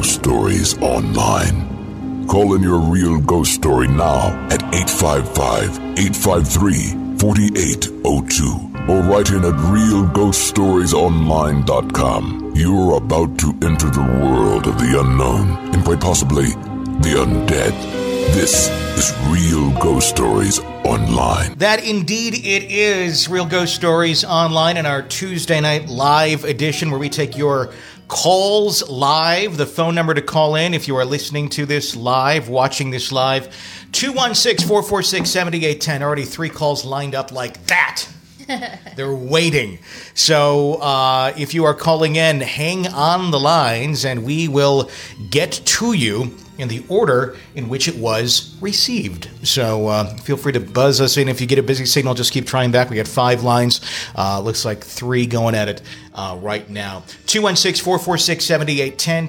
ghost stories online. Call in your real ghost story now at 855-853-4802 or write in at realghoststoriesonline.com. You're about to enter the world of the unknown and quite possibly the undead. This is Real Ghost Stories Online. That indeed it is Real Ghost Stories Online in our Tuesday night live edition where we take your calls live. The phone number to call in if you are listening to this live, watching this live, 216-446-7810. Already 3 calls lined up like that. They're waiting. So if you are calling in, hang on the lines and we will get to you in the order in which it was received. So feel free to buzz us in. If you get a busy signal, just keep trying back. We got 5 lines. Looks like 3 going at it right now. 216-446-7810,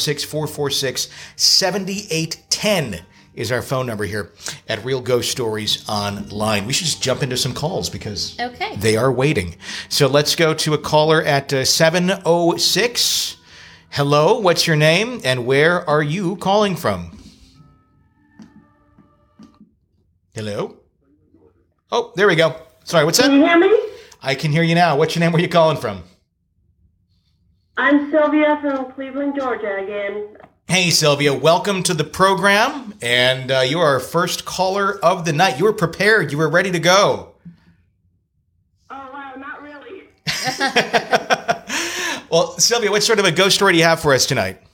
216-446-7810 is our phone number here at Real Ghost Stories Online. We should just jump into some calls because they are waiting. So let's go to a caller at 706. Hello, what's your name and where are you calling from? Hello? Oh, there we go. Sorry, what's that? Can you hear me? I can hear you now. What's your name? Where are you calling from? I'm Sylvia from Cleveland, Georgia again. Hey, Sylvia, welcome to the program, and you are our first caller of the night. You were prepared. You were ready to go. Oh, wow, not really. Well, Sylvia, what sort of a ghost story do you have for us tonight?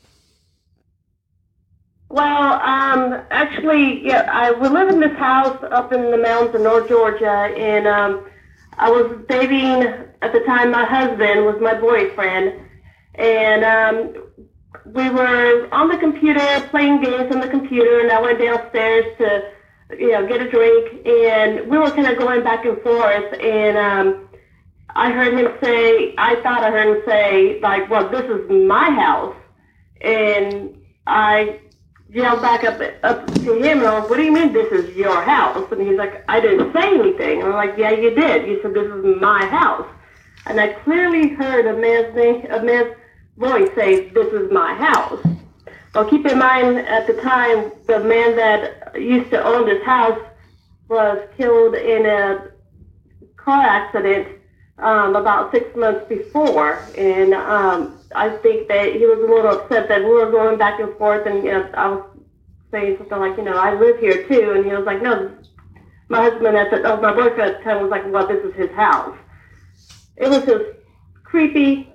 Well, actually, we live in this house up in the mountains of North Georgia, and I was dating, at the time, my husband was my boyfriend, and we were on the computer, playing games on the computer, and I went downstairs to, get a drink, and we were kind of going back and forth, and I thought I heard him say, like, well, this is my house, and I yelled back up to him, and I was like, what do you mean this is your house? And he's like, I didn't say anything. And I'm like, yeah, you did. You said this is my house. And I clearly heard a man's voice say, this is my house. Well, keep in mind, at the time, the man that used to own this house was killed in a car accident about 6 months before. And I think that he was a little upset that we were going back and forth, and I was saying something like, I live here too. And he was like, no, my boyfriend at the time was like, well, this is his house. It was just creepy.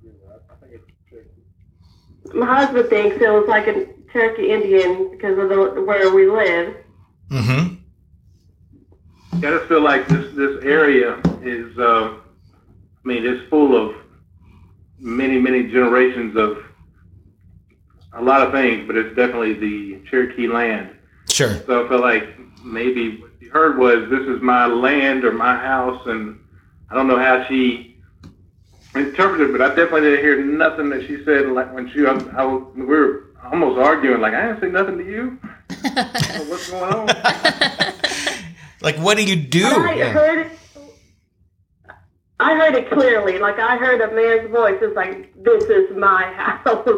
My husband thinks it was like a Cherokee Indian because of where we live. Mm-hmm. I just feel like this area is, it's full of many, many generations of a lot of things, but it's definitely the Cherokee land. Sure. So I feel like maybe what she heard was, this is my land or my house, and I don't know how she interpreted, but I definitely didn't hear nothing that she said. Like when we were almost arguing, like, I didn't say nothing to you. What's going on? Like, what do you do? I heard it clearly. Like, I heard a man's voice. It's like, this is my house,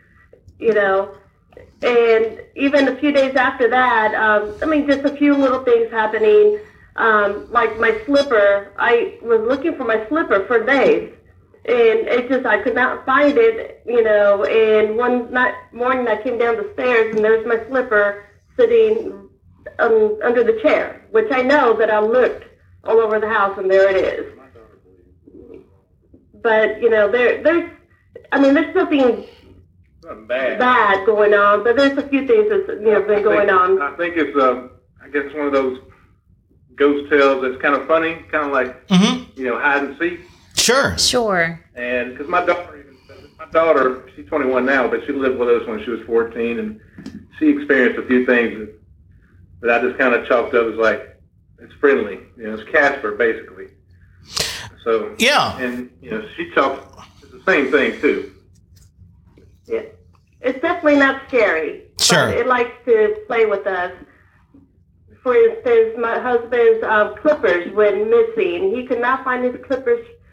And even a few days after that, just a few little things happening. Like my slipper, I was looking for my slipper for days. And I could not find it, and one morning I came down the stairs and there's my slipper sitting under the chair, which I know that I looked all over the house and there it is. But, there's nothing bad going on, but there's a few things that's, been going on. I think it's, I guess one of those ghost tales that's kind of funny, kind of like, hide and seek. Sure. And because my daughter, she's 21 now, but she lived with us when she was 14, and she experienced a few things that I just kind of chalked up as like, it's friendly. It's Casper, basically. So, yeah. And, she chalked, it's the same thing, too. Yeah. It's definitely not scary. Sure. It likes to play with us. For instance, my husband's clippers went missing. He could not find his clippers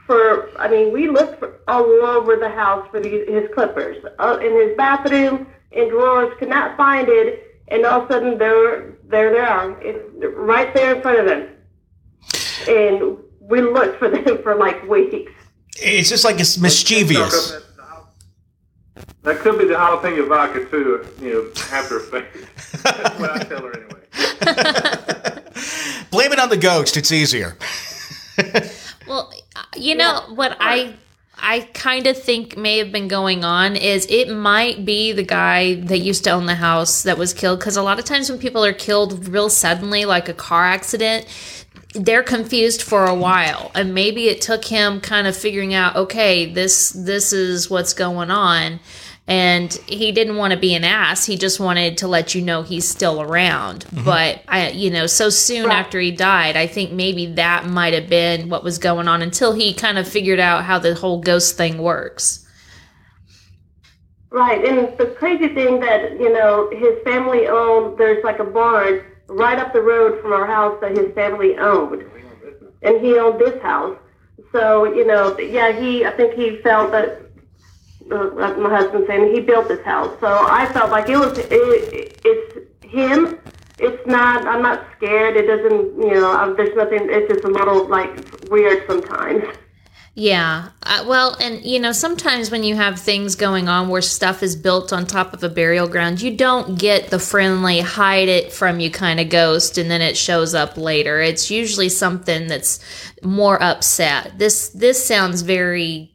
we looked all over the house for his clippers, in his bathroom, in drawers, could not find it, and all of a sudden there they are, it's right there in front of him. And we looked for them for like weeks. It's just like it's mischievous. That could be the jalapeno vodka too, after effect. That's what I tell her anyway. Blame it on the ghost. It's easier. Well, what I kind of think may have been going on is it might be the guy that used to own the house that was killed. Because a lot of times when people are killed real suddenly, like a car accident, they're confused for a while. And maybe it took him kind of figuring out, okay, this is what's going on. And he didn't want to be an ass. He just wanted to let you know he's still around. Mm-hmm. But, so soon after he died, I think maybe that might have been what was going on until he kind of figured out how the whole ghost thing works. Right. And the crazy thing that, his family owned, there's like a barn right up the road from our house that his family owned. And he owned this house. So, I think he felt that, like my husband saying, he built this house. So I felt like it's him. It's not, I'm not scared. It doesn't, there's nothing, it's just a little like weird sometimes. Yeah. And sometimes when you have things going on where stuff is built on top of a burial ground, you don't get the friendly hide it from you kind of ghost and then it shows up later. It's usually something that's more upset. This sounds very,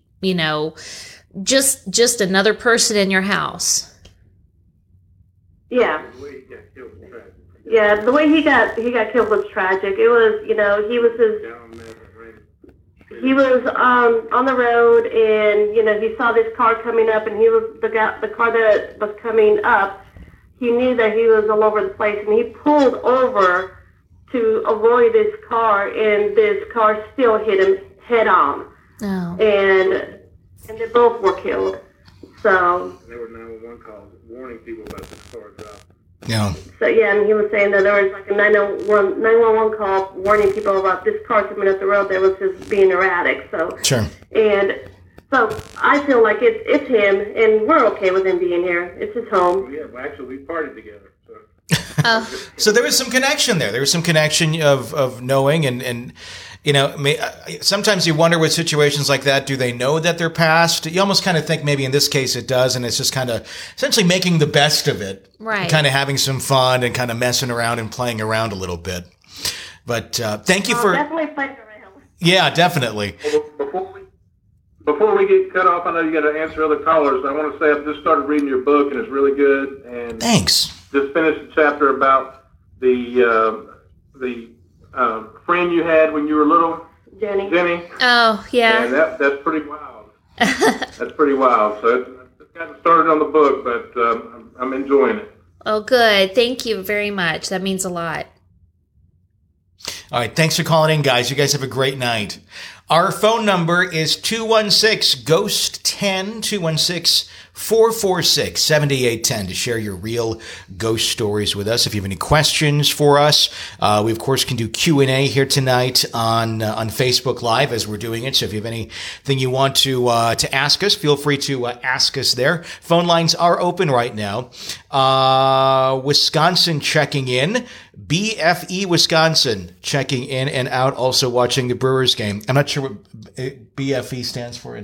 just another person in your house. Yeah. Yeah, the way he got killed was tragic. It was, he was on the road, and he saw this car coming up, and he was the car that was coming up. He knew that he was all over the place, and he pulled over to avoid this car, and this car still hit him head on. Oh. And they both were killed. So. There were 911 calls warning people about this car drop. Yeah. So, and he was saying that there was like a 911 call warning people about this car coming up the road that was just being erratic. So. Sure. And so I feel like it's him, and we're okay with him being here. It's his home. Yeah, well, actually, we partied together. So there was some connection there. There was some connection of knowing and sometimes you wonder with situations like that, do they know that they're past? You almost kind of think maybe in this case it does, and it's just kind of essentially making the best of it. Right. Kind of having some fun and kind of messing around and playing around a little bit. But thank you for... Definitely playing around. Yeah, definitely. Before we get cut off, I know you got to answer other callers. I want to say I've just started reading your book, and it's really good. And thanks. Just finished a chapter about the friend you had when you were little, Jenny. Oh, yeah. And that's pretty wild. That's pretty wild. So it's gotten started on the book, but I'm enjoying it. Oh, good. Thank you very much. That means a lot. All right. Thanks for calling in, guys. You guys have a great night. Our phone number is 216-GHOST-10, 216-446-7810 to share your real ghost stories with us. If you have any questions for us, we, of course, can do Q&A here tonight on Facebook Live as we're doing it. So if you have anything you want to ask us, feel free to ask us there. Phone lines are open right now. Wisconsin checking in. BFE Wisconsin checking in and out, also watching the Brewers game. I'm not sure what BFE stands for.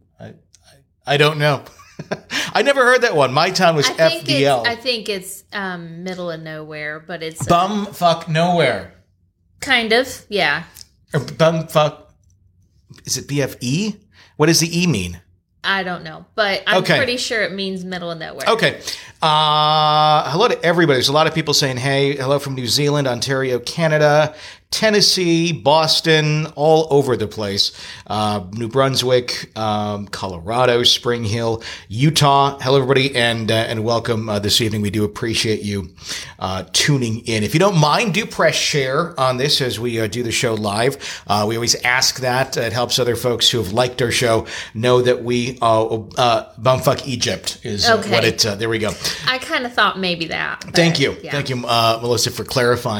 I don't know. I never heard that one. My town was FDL. I think it's middle of nowhere, but it's... Bumfuck nowhere. Kind of, yeah. Or bumfuck... Is it BFE? What does the E mean? I don't know, but I'm pretty sure it means middle of nowhere. Okay. Hello to everybody. There's a lot of people saying, hey, hello from New Zealand, Ontario, Canada, Tennessee, Boston, all over the place. New Brunswick, Colorado, Spring Hill, Utah. Hello, everybody, and welcome this evening. We do appreciate you tuning in. If you don't mind, do press share on this as we do the show live. We always ask that. It helps other folks who have liked our show know that we bumfuck Egypt is what it. There we go. I kind of thought maybe that. Thank you. Yeah. Thank you, Melissa, for clarifying.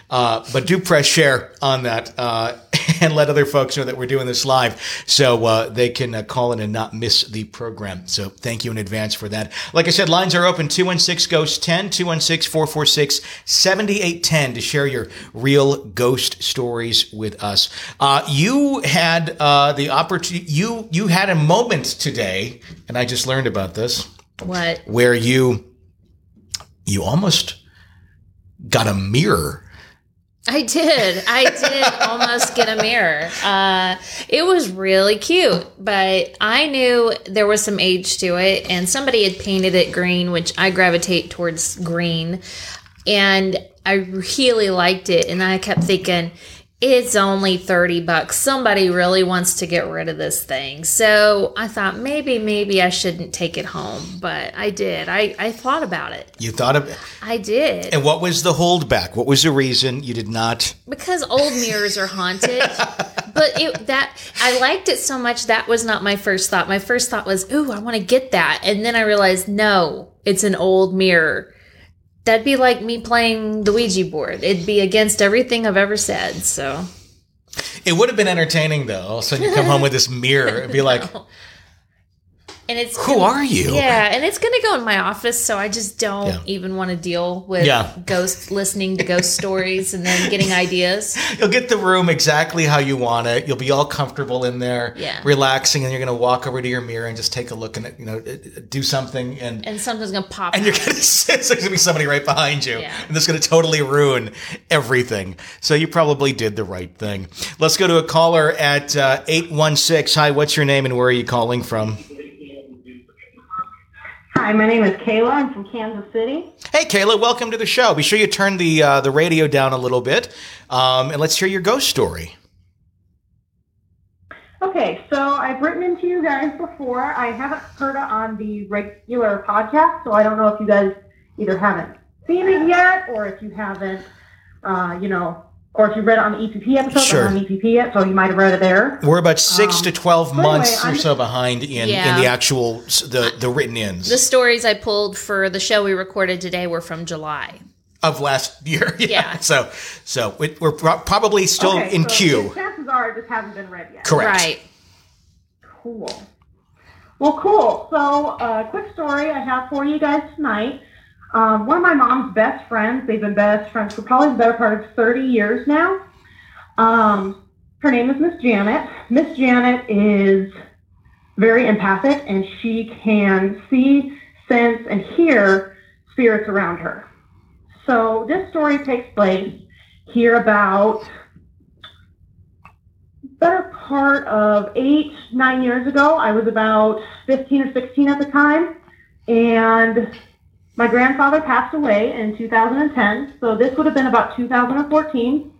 But do press share on that and let other folks know that we're doing this live so they can call in and not miss the program. So thank you in advance for that. Like I said, lines are open 216-GHOST-10, 216-446-7810 to share your real ghost stories with us. You had the opportunity, you had a moment today, and I just learned about this. What? Where you almost got a mirror. I did almost get a mirror. It was really cute, but I knew there was some age to it, and somebody had painted it green, which I gravitate towards green, and I really liked it, and I kept thinking, it's only $30. Somebody really wants to get rid of this thing. So I thought maybe I shouldn't take it home, but I did. I thought about it. You thought of it? I did. And what was the holdback? What was the reason you did not? Because old mirrors are haunted. But I liked it so much, that was not my first thought. My first thought was, ooh, I want to get that. And then I realized, no, it's an old mirror. That'd be like me playing the Ouija board. It'd be against everything I've ever said, so. It would have been entertaining, though. All of a sudden you come home with this mirror. It'd be like, and it's who are you? Yeah, and it's going to go in my office, so I just don't even want to deal with listening to ghost stories and then getting ideas. You'll get the room exactly how you want it. You'll be all comfortable in there, relaxing, and you're going to walk over to your mirror and just take a look and do something. And something's going to pop and out. You're going to sit, there's going to be somebody right behind you. Yeah. And that's going to totally ruin everything. So you probably did the right thing. Let's go to a caller at 816. Hi, what's your name and where are you calling from? Hi, my name is Kayla. I'm from Kansas City. Hey, Kayla, welcome to the show. Be sure you turn the radio down a little bit, and let's hear your ghost story. Okay, so I've written into you guys before. I haven't heard it on the regular podcast, so I don't know if you guys either haven't seen it yet or if you haven't, or if you read it on the EPP episode. Sure. I'm on EPP yet, so you might have read it there. We're about 6 to 12 months anyway, or so behind in the actual the written ins. The stories I pulled for the show we recorded today were from July of last year. Yeah. So we're probably still in queue. Chances are it just hasn't been read yet. Correct. Right. Cool. Well, cool. So, quick story I have for you guys tonight. One of my mom's best friends, they've been best friends for probably the better part of 30 years now. Her name is Miss Janet. Miss Janet is very empathic, and she can see, sense, and hear spirits around her. So this story takes place here about better part of 8-9 years ago. I was about 15 or 16 at the time, and my grandfather passed away in 2010, so this would have been about 2014.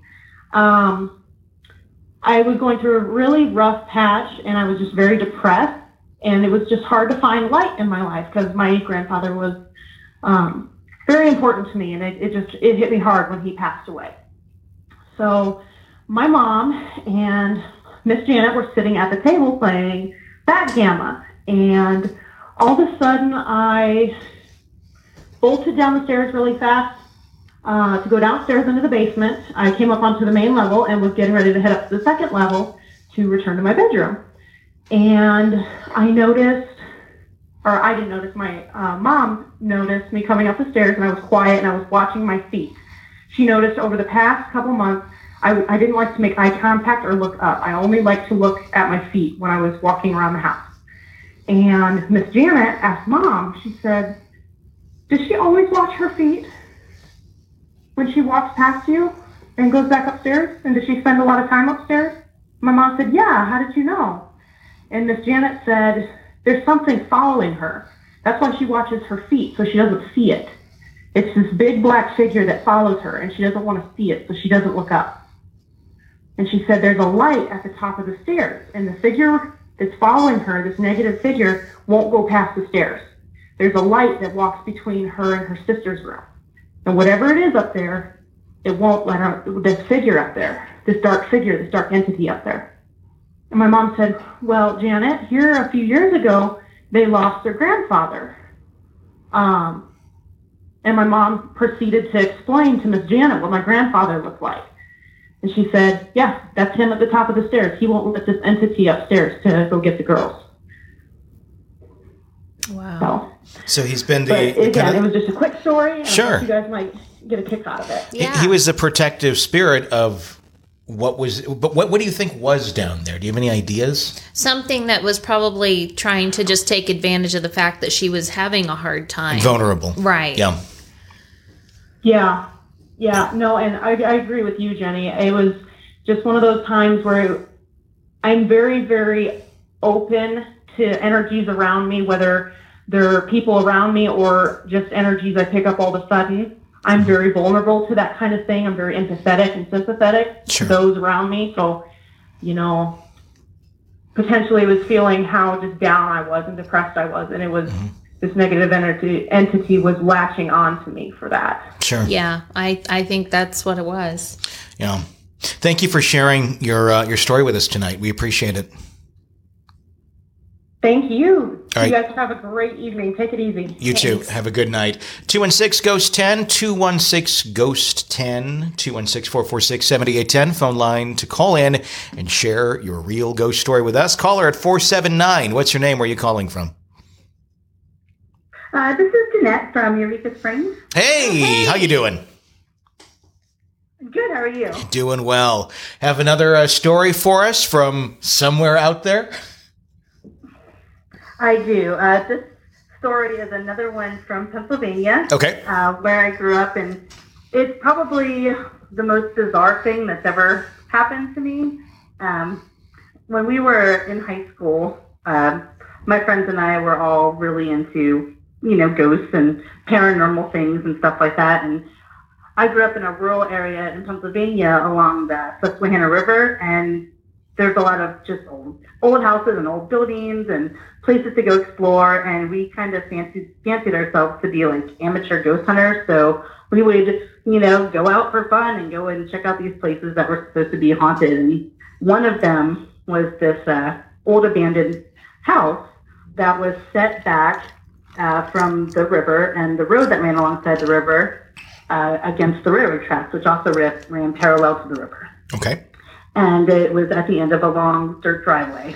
I was going through a really rough patch, and I was just very depressed, and it was just hard to find light in my life because my grandfather was very important to me, and it hit me hard when he passed away. So my mom and Miss Janet were sitting at the table playing backgammon, and all of a sudden I bolted down the stairs really fast to go downstairs into the basement. I came up onto the main level and was getting ready to head up to the second level to return to my bedroom. And I noticed, or I didn't notice, my mom noticed me coming up the stairs, and I was quiet and I was watching my feet. She noticed over the past couple months, I didn't like to make eye contact or look up. I only liked to look at my feet when I was walking around the house. And Miss Janet asked Mom, she said, does she always watch her feet when she walks past you and goes back upstairs? And does she spend a lot of time upstairs? My mom said, yeah, how did you know? And Miss Janet said, there's something following her. That's why she watches her feet, so she doesn't see it. It's this big black figure that follows her, and she doesn't want to see it, so she doesn't look up. And she said there's a light at the top of the stairs, and the figure that's following her, this negative figure, won't go past the stairs. There's a light that walks between her and her sister's room. And whatever it is up there, it won't let her, this figure up there, this dark figure, this dark entity up there. And my mom said, well, Janet, here a few years ago, they lost their grandfather. And my mom proceeded to explain to Miss Janet what my grandfather looked like. And she said, yeah, that's him at the top of the stairs. He won't let this entity upstairs to go get the girls. Wow. So he's been it was just a quick story. Sure. You guys might get a kick out of it. Yeah. He was the protective spirit of what was, but what do you think was down there? Do you have any ideas? Something that was probably trying to just take advantage of the fact that she was having a hard time. Vulnerable. Right. Yeah. Yeah. Yeah. No, and I agree with you, Jenny. It was just one of those times where I'm very, very open to energies around me, whether they're people around me or just energies I pick up all of a sudden. I'm very vulnerable to that kind of thing. I'm very empathetic and sympathetic to those around me. So, potentially was feeling how just down I was and depressed I was. And it was this negative entity was latching on to me for that. Sure. Yeah, I think that's what it was. Yeah. Thank you for sharing your story with us tonight. We appreciate it. Thank you. All right. You guys have a great evening. Take it easy. You too. Have a good night. 216-GHOST-10, 216-GHOST-10, 216-446-7810. Phone line to call in and share your real ghost story with us. Caller at 479. What's your name? Where are you calling from? This is Jeanette from Eureka Springs. Hey, how you doing? Good, how are you? Doing well. Have another story for us from somewhere out there? I do. This story is another one from Pennsylvania. Okay. Where I grew up, and it's probably the most bizarre thing that's ever happened to me. When we were in high school, my friends and I were all really into, ghosts and paranormal things and stuff like that. And I grew up in a rural area in Pennsylvania along the Susquehanna River, and there's a lot of just old houses and old buildings and places to go explore, and we kind of fancied ourselves to be like amateur ghost hunters. So we would, go out for fun and go and check out these places that were supposed to be haunted. And one of them was this old abandoned house that was set back from the river and the road that ran alongside the river against the railroad tracks, which also ran parallel to the river. Okay. And it was at the end of a long dirt driveway.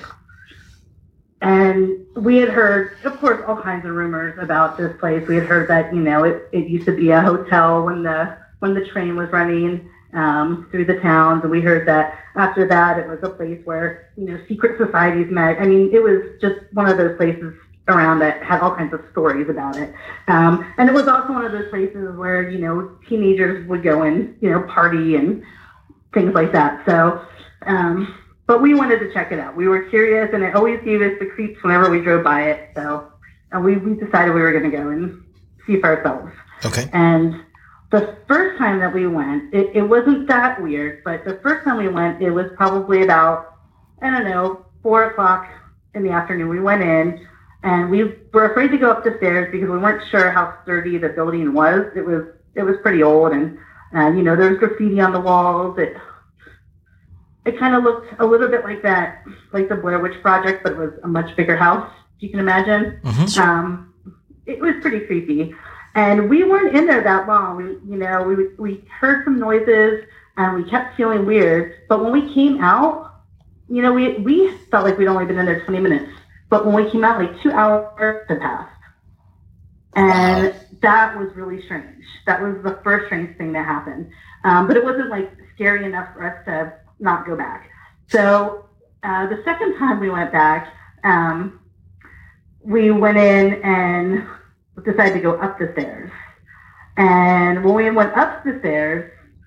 And we had heard, of course, all kinds of rumors about this place. We had heard that, it used to be a hotel when the train was running through the towns. And we heard that after that, it was a place where, secret societies met. I mean, it was just one of those places around that had all kinds of stories about it. And it was also one of those places where, teenagers would go and, party and things like that. So, but we wanted to check it out. We were curious, and it always gave us the creeps whenever we drove by it. So we decided we were going to go and see for ourselves. Okay. And the first time that we went, it wasn't that weird, but the first time we went, it was probably about, 4:00 in the afternoon. We went in, and we were afraid to go up the stairs because we weren't sure how sturdy the building was. It was pretty old, and there was graffiti on the walls. It kind of looked a little bit like that, like the Blair Witch Project, but it was a much bigger house, if you can imagine. Mm-hmm. It was pretty creepy. And we weren't in there that long. We heard some noises, and we kept feeling weird. But when we came out, we felt like we'd only been in there 20 minutes. But when we came out, like 2 hours had passed. And that was really strange. That was the first strange thing that happened. But it wasn't like scary enough for us to not go back. So the second time we went back, we went in and decided to go up the stairs. And when we went up the stairs,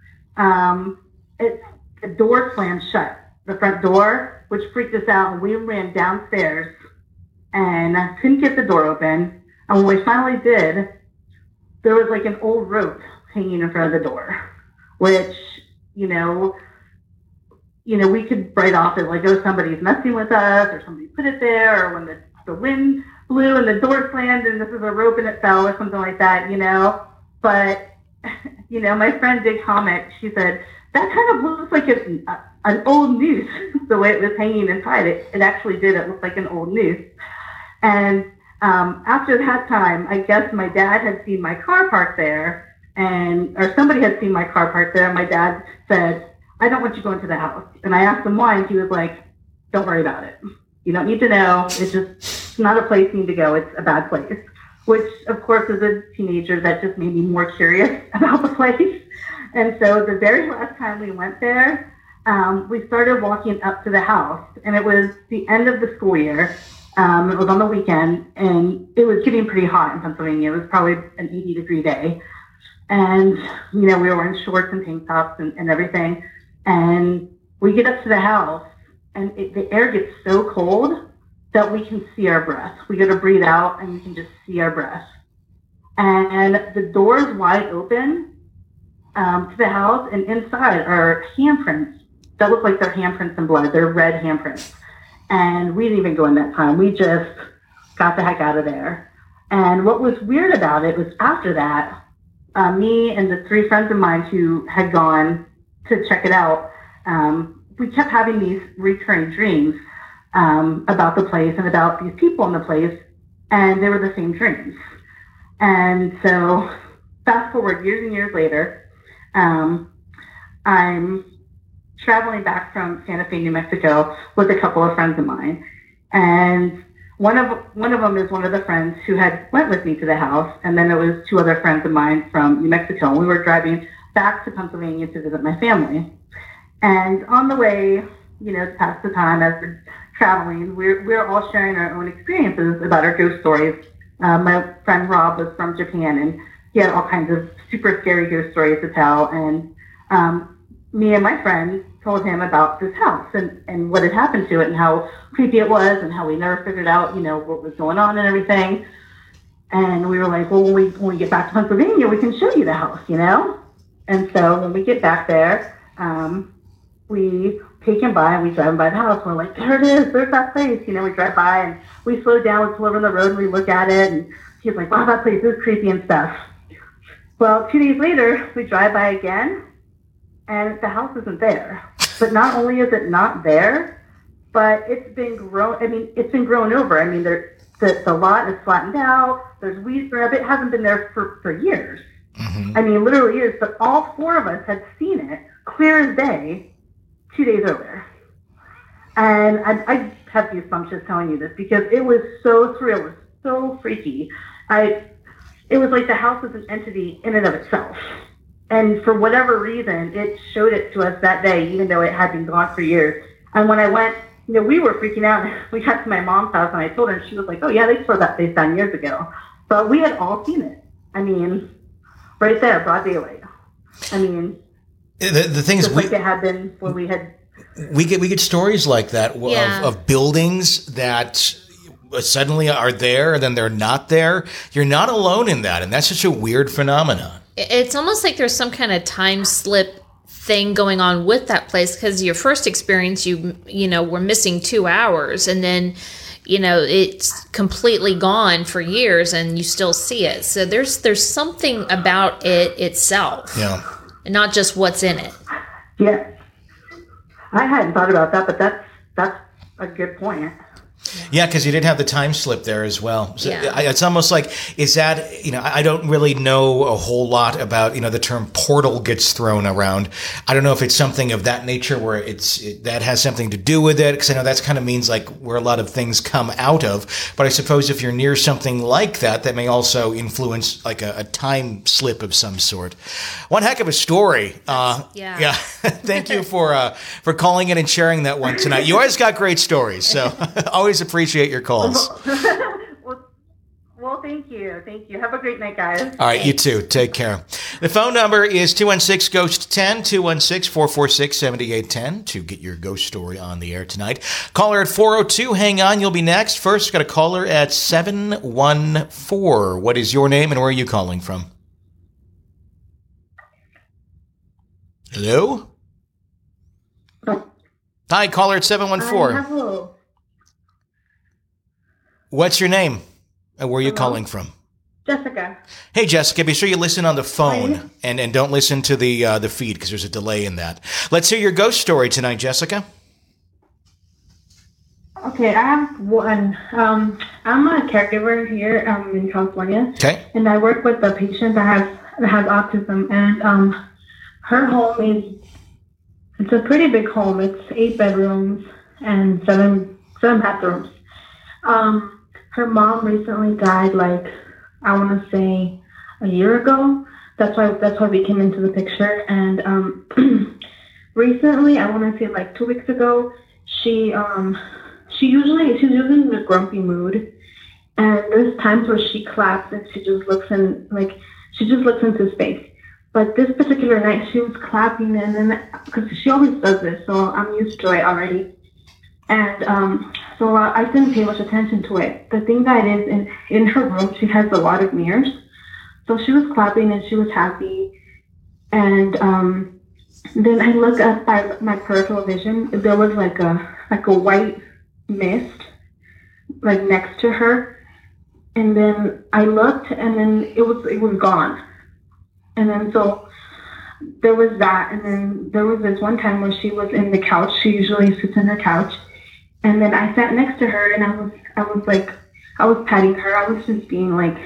the door slammed shut, the front door, which freaked us out. And we ran downstairs and couldn't get the door open. And when we finally did, there was like an old rope hanging in front of the door, which, we could write off as like, oh, somebody's messing with us, or somebody put it there, or when the wind blew and the door slammed and this is a rope and it fell, or something like that, But, my friend did comment. She said, that kind of looks like an old noose, the way it was hanging inside it. It actually did. It looked like an old noose. And After that time, I guess my dad had seen my car parked there, or somebody had seen my car parked there. And my dad said, "I don't want you going to the house." And I asked him why, and he was like, "Don't worry about it. You don't need to know. It's not a place you need to go. It's a bad place." Which, of course, as a teenager, that just made me more curious about the place. And so the very last time we went there, we started walking up to the house, and it was the end of the school year. It was on the weekend, and it was getting pretty hot in Pennsylvania. It was probably an 80-degree day. And, we were wearing shorts and tank tops and everything. And we get up to the house, and the air gets so cold that we can see our breath. We got to breathe out, and we can just see our breath. And the door is wide open to the house, and inside are handprints that look like they're handprints in blood. They're red handprints. And we didn't even go in that time. We just got the heck out of there. And what was weird about it was after that, me and the 3 friends of mine who had gone to check it out, we kept having these recurring dreams about the place and about these people in the place, and they were the same dreams. And so fast forward years and years later, I'm traveling back from Santa Fe, New Mexico with a couple of friends of mine. And one of them is one of the friends who had went with me to the house. And then there was 2 other friends of mine from New Mexico. And we were driving back to Pennsylvania to visit my family. And on the way, to pass the time as we're traveling, we're all sharing our own experiences about our ghost stories. My friend Rob was from Japan, and he had all kinds of super scary ghost stories to tell. And me and my friend told him about this house and what had happened to it and how creepy it was and how we never figured out, what was going on and everything. And we were like, well, when we get back to Pennsylvania, we can show you the house, And so when we get back there, we take him by and we drive him by the house. We're like, there it is. There's that place. We drive by and we slow down, we pull over on the road and we look at it. And he's like, wow, that place is creepy and stuff. Well, 2 days later, we drive by again and the house isn't there. But not only is it not there, but it's been grown. It's been grown over. The lot is flattened out. There's weeds growing up. It hasn't been there for years. Mm-hmm. Literally years. But all 4 of us had seen it clear as day 2 days earlier. And I have goosebumps just telling you this because it was so surreal. It was so freaky. It was like the house was an entity in and of itself. And for whatever reason, it showed it to us that day, even though it had been gone for years. And when I went, we were freaking out. We got to my mom's house, and I told her, and she was like, oh, yeah, they tore that place down years ago. But we had all seen it. Right there, broad daylight. The thing is, like it had been when we had... We get stories like that of buildings that suddenly are there, and then they're not there. You're not alone in that, and that's such a weird phenomenon. It's almost like there's some kind of time slip thing going on with that place because your first experience, you were missing 2 hours, and then it's completely gone for years, and you still see it. So there's something about it itself, and not just what's in it. Yeah, I hadn't thought about that, but that's a good point. Yeah, because you did have the time slip there as well. So it's almost like, is that, I don't really know a whole lot about, the term portal gets thrown around. I don't know if it's something of that nature where that has something to do with it, because I know that kind of means like where a lot of things come out of. But I suppose if you're near something like that, that may also influence like a time slip of some sort. One heck of a story. Yeah. Thank you for calling in and sharing that one tonight. You always got great stories, so always appreciate your calls. Well, thank you. Have a great night, guys. All right, you too. Take care. The phone number is 216-GHOST-10, 216-446-7810 to get your ghost story on the air tonight. Caller at 402. Hang on, you'll be next. First, got a caller at 714. What is your name and where are you calling from? Hello? Hi, caller at 714. Hello. What's your name? And where are you calling from? Jessica. Hey, Jessica, be sure you listen on the phone and don't listen to the feed because there's a delay in that. Let's hear your ghost story tonight, Jessica. Okay, I have one. I'm a caregiver here in California. Okay. And I work with a patient that has autism, and her home it's a pretty big home. It's 8 bedrooms and seven bathrooms. Her mom recently died, like, I want to say a year ago. That's why we came into the picture. And recently, I want to say like 2 weeks ago, she's usually in a grumpy mood, and there's times where she claps and she just looks into space. But this particular night, she was clapping, and then because she always does this, so I'm used to it already. And so I didn't pay much attention to it. The thing that is in her room, she has a lot of mirrors. So she was clapping and she was happy. And then I looked up by my peripheral vision. There was like a white mist like next to her. And then I looked, and then it was gone. And then so there was that. And then there was this one time where she was in the couch. She usually sits in her couch. And then I sat next to her, and I was patting her. I was just being like,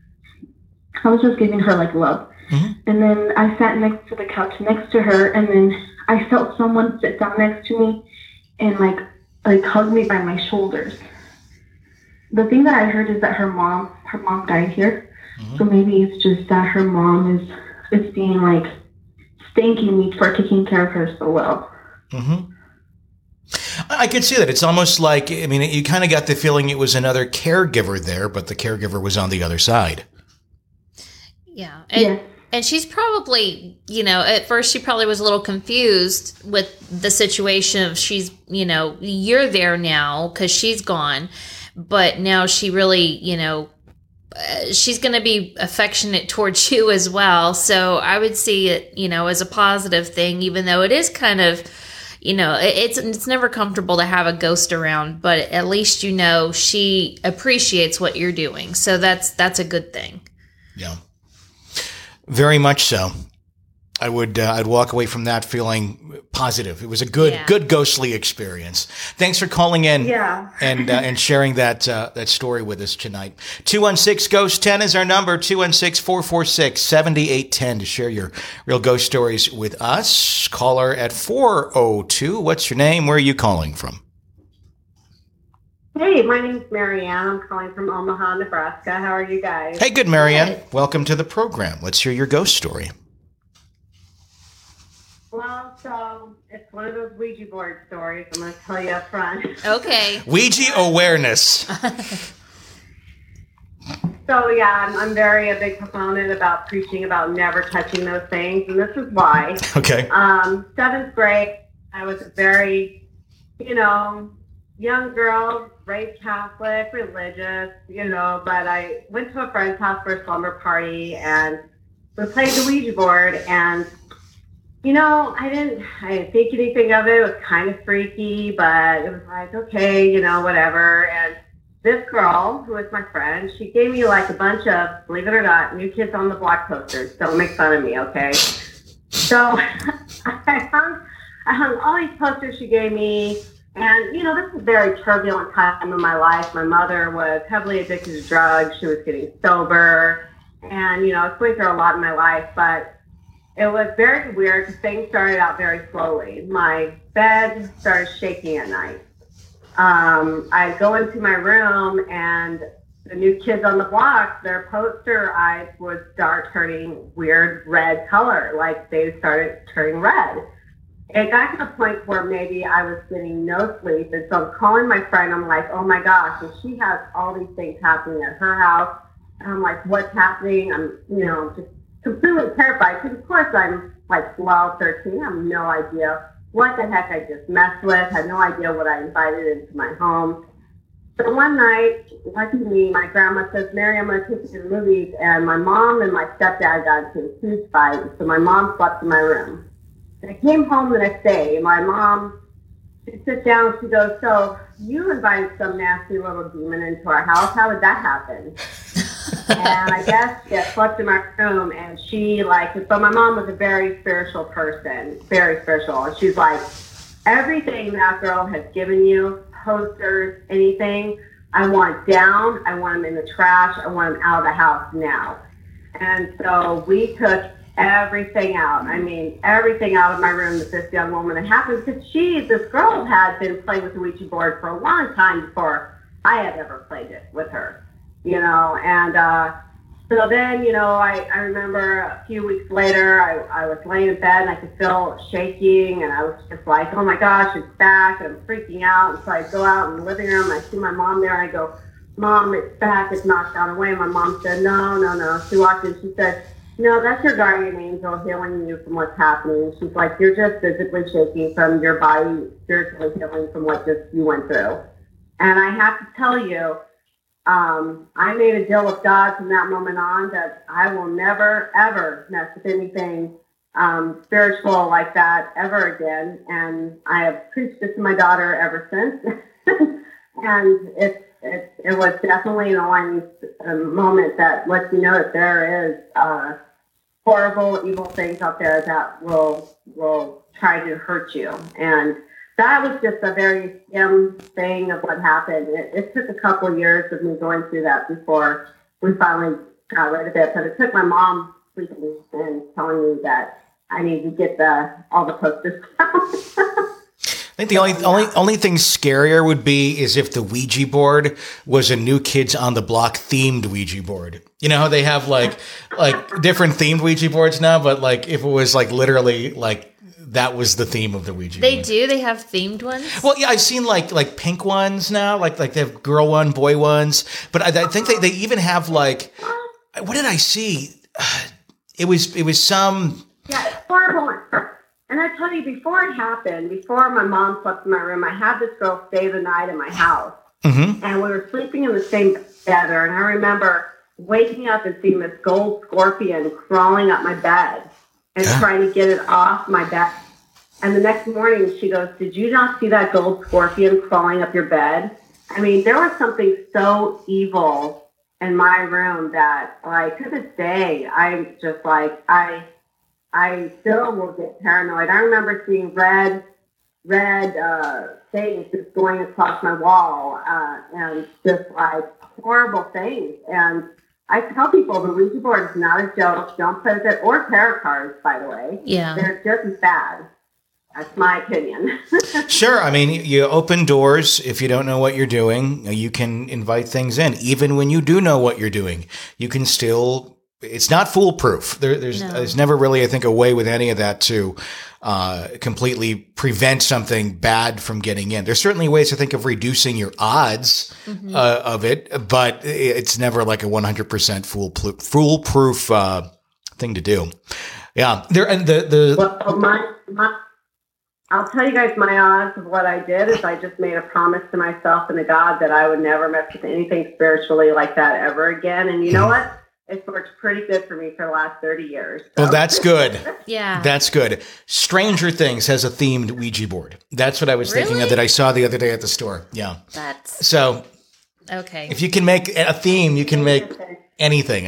I was just giving her like love. Mm-hmm. And then I sat next to the couch next to her, and then I felt someone sit down next to me and like hug me by my shoulders. The thing that I heard is that her mom died here. Mm-hmm. So maybe it's just that her mom is being like thanking me for taking care of her so well. Mm-hmm. I could see that. It's almost like, I mean, you kind of got the feeling it was another caregiver there, but the caregiver was on the other side. Yeah. Yeah. And she's probably, at first she probably was a little confused with the situation of you're there now because she's gone. But now she really, she's going to be affectionate towards you as well. So I would see it, as a positive thing, even though it is kind of, it's never comfortable to have a ghost around, but at least she appreciates what you're doing. So that's a good thing. Yeah. Very much so. I'd walk away from that feeling positive. It was a good ghostly experience. Thanks for calling in and sharing that story with us tonight. 216-GHOST-10 is our number, 216-446-7810 to share your real ghost stories with us. Caller at 402. What's your name? Where are you calling from? Hey, my name's Marianne. I'm calling from Omaha, Nebraska. How are you guys? Hey, good, Marianne. Welcome to the program. Let's hear your ghost story. Well, so it's one of those Ouija board stories. I'm going to tell you up front. Okay. Ouija awareness. So, yeah, I'm a big proponent about preaching about never touching those things, and this is why. Okay. 7th grade, I was a very, young girl, raised Catholic, religious, but I went to a friend's house for a slumber party, and we played the Ouija board, and I didn't think anything of it. It was kind of freaky, but it was like, okay, whatever. And this girl, who was my friend, she gave me like a bunch of, believe it or not, New Kids on the Block posters. Don't make fun of me, okay? So I hung all these posters she gave me. And, this was a very turbulent time in my life. My mother was heavily addicted to drugs. She was getting sober. And, I was going through a lot in my life, but it was very weird because things started out very slowly. My bed started shaking at night. I'd go into my room, and the New Kids on the Block, their poster eyes would start turning weird red color, like they started turning red. It got to the point where maybe I was getting no sleep, and so I'm calling my friend. I'm like, oh my gosh, and she has all these things happening at her house. And I'm like, what's happening? I'm, just completely terrified, because of course I'm like 12, 13. I have no idea what the heck I just messed with. Had no idea what I invited into my home. So one night, lucky me, my grandma says, Mary, I'm going to take you to the movies. And my mom and my stepdad got into a huge fight. So my mom slept in my room. And I came home the next day, and my mom, she sits down and she goes, so you invited some nasty little demon into our house. How did that happen? And I guess she had slept in my room, and so my mom was a very spiritual person, very spiritual. And she's like, everything that girl has given you, posters, anything. I want down. I want them in the trash. I want them out of the house now. And so we took everything out. I mean, everything out of my room that this young woman had happened, because this girl had been playing with the Ouija board for a long time before I had ever played it with her, and so then, I remember a few weeks later, I was laying in bed and I could feel shaking, and I was just like, oh my gosh, it's back, and I'm freaking out. And so I go out in the living room, and I see my mom there, and I go, Mom, it's back, it's knocked out away. And my mom said, no. She walked in, she said, no, that's your guardian angel healing you from what's happening. She's like, you're just physically shaking from your body, spiritually healing from what just you went through. And I have to tell you, I made a deal with God from that moment on that I will never, ever mess with anything spiritual like that ever again. And I have preached it to my daughter ever since. And it was definitely an aligning moment that lets you know that there is horrible, evil things out there that will try to hurt you. And that was just a very skim thing of what happened. It took a couple of years of me going through that before we finally got rid of it. But it took my mom sleeping and telling me that I need to get all the posters down. I think the only thing scarier would be is if the Ouija board was a New Kids on the Block themed Ouija board. You know how they have like different themed Ouija boards now, but like if it was like literally like that was the theme of the Ouija board. They do? They have themed ones? Well, yeah, I've seen like pink ones now, like they have girl one, boy ones, but I think they even have like, what did I see? It was some. Yeah, it's horrible. And I tell you, before it happened, before my mom slept in my room, I had this girl stay the night in my house. Mm-hmm. And we were sleeping in the same bed together. And I remember waking up and seeing this gold scorpion crawling up my bed and trying to get it off my bed. And the next morning she goes, did you not see that gold scorpion crawling up your bed? I mean, there was something so evil in my room that, like, to this day, I'm just like, I still will get paranoid. I remember seeing red things just going across my wall, and just like horrible things. And I tell people the Ouija board is not a joke. Don't play with it, or tarot cards, by the way. Yeah. They're just as bad. That's my opinion. Sure. I mean, you open doors. If you don't know what you're doing, you can invite things in. Even when you do know what you're doing, you can still, it's not foolproof. There's never really, I think, a way with any of that to completely prevent something bad from getting in. There's certainly ways to think of reducing your odds of it, but it's never like a 100% foolproof thing to do. Yeah. There and Well, I'll tell you guys my odds of what I did is I just made a promise to myself and to God that I would never mess with anything spiritually like that ever again. And you know what? It's worked pretty good for me for the last 30 years. So. Well, that's good. Yeah. That's good. Stranger Things has a themed Ouija board. That's what I was thinking of that I saw the other day at the store. Yeah. That's so okay. If you can make a theme, you can make anything.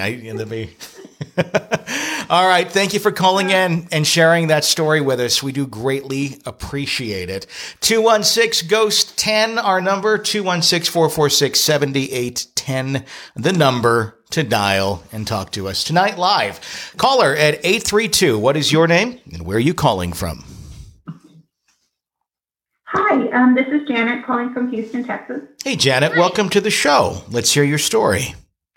All right. Thank you for calling in and sharing that story with us. We do greatly appreciate it. 216-GHOST-10, our number, 216-446-7810, the number to dial and talk to us tonight live. Caller at 832. What is your name and where are you calling from? Hi, this is Janet calling from Houston, Texas. Hey, Janet. Hi. Welcome to the show. Let's hear your story.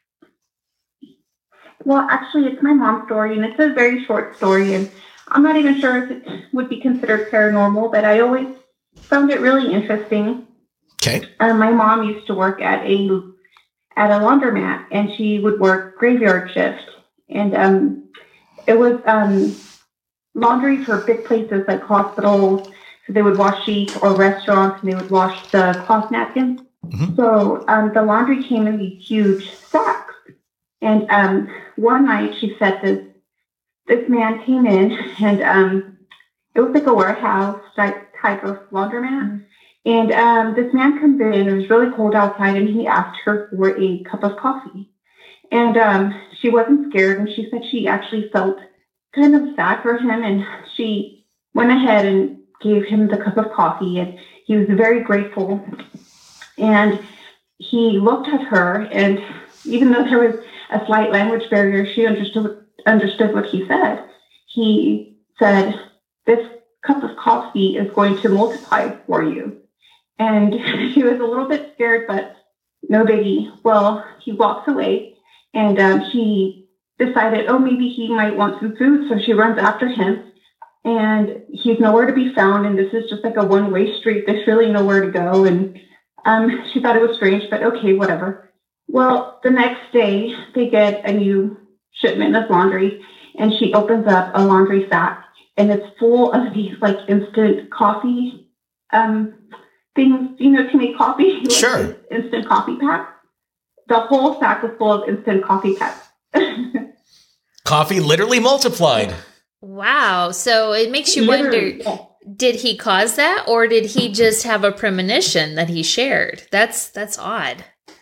Well, actually, it's my mom's story, and it's a very short story, and I'm not even sure if it would be considered paranormal, but I always found it really interesting. Okay. My mom used to work at a laundromat, and she would work graveyard shift, and it was laundry for big places like hospitals. So they would wash sheets, or restaurants, and they would wash the cloth napkins. Mm-hmm. So the laundry came in these huge sacks. And one night she said this man came in, and it was like a warehouse type of laundromat. And this man comes in, it was really cold outside, and he asked her for a cup of coffee. And she wasn't scared, and she said she actually felt kind of sad for him, and she went ahead and gave him the cup of coffee, and he was very grateful. And he looked at her, and even though there was a slight language barrier, she understood what he said. He said, "This cup of coffee is going to multiply for you." And she was a little bit scared, but no biggie. Well, he walks away, and she decided, oh, maybe he might want some food. So she runs after him, and he's nowhere to be found. And this is just like a one-way street. There's really nowhere to go. And she thought it was strange, but okay, whatever. Well, the next day they get a new shipment of laundry, and she opens up a laundry sack, and it's full of these like instant coffee things, to make coffee. Sure. Instant coffee packs. The whole sack was full of instant coffee packs. Coffee literally multiplied. Wow. So it makes you wonder, did he cause that, or did he just have a premonition that he shared? That's odd.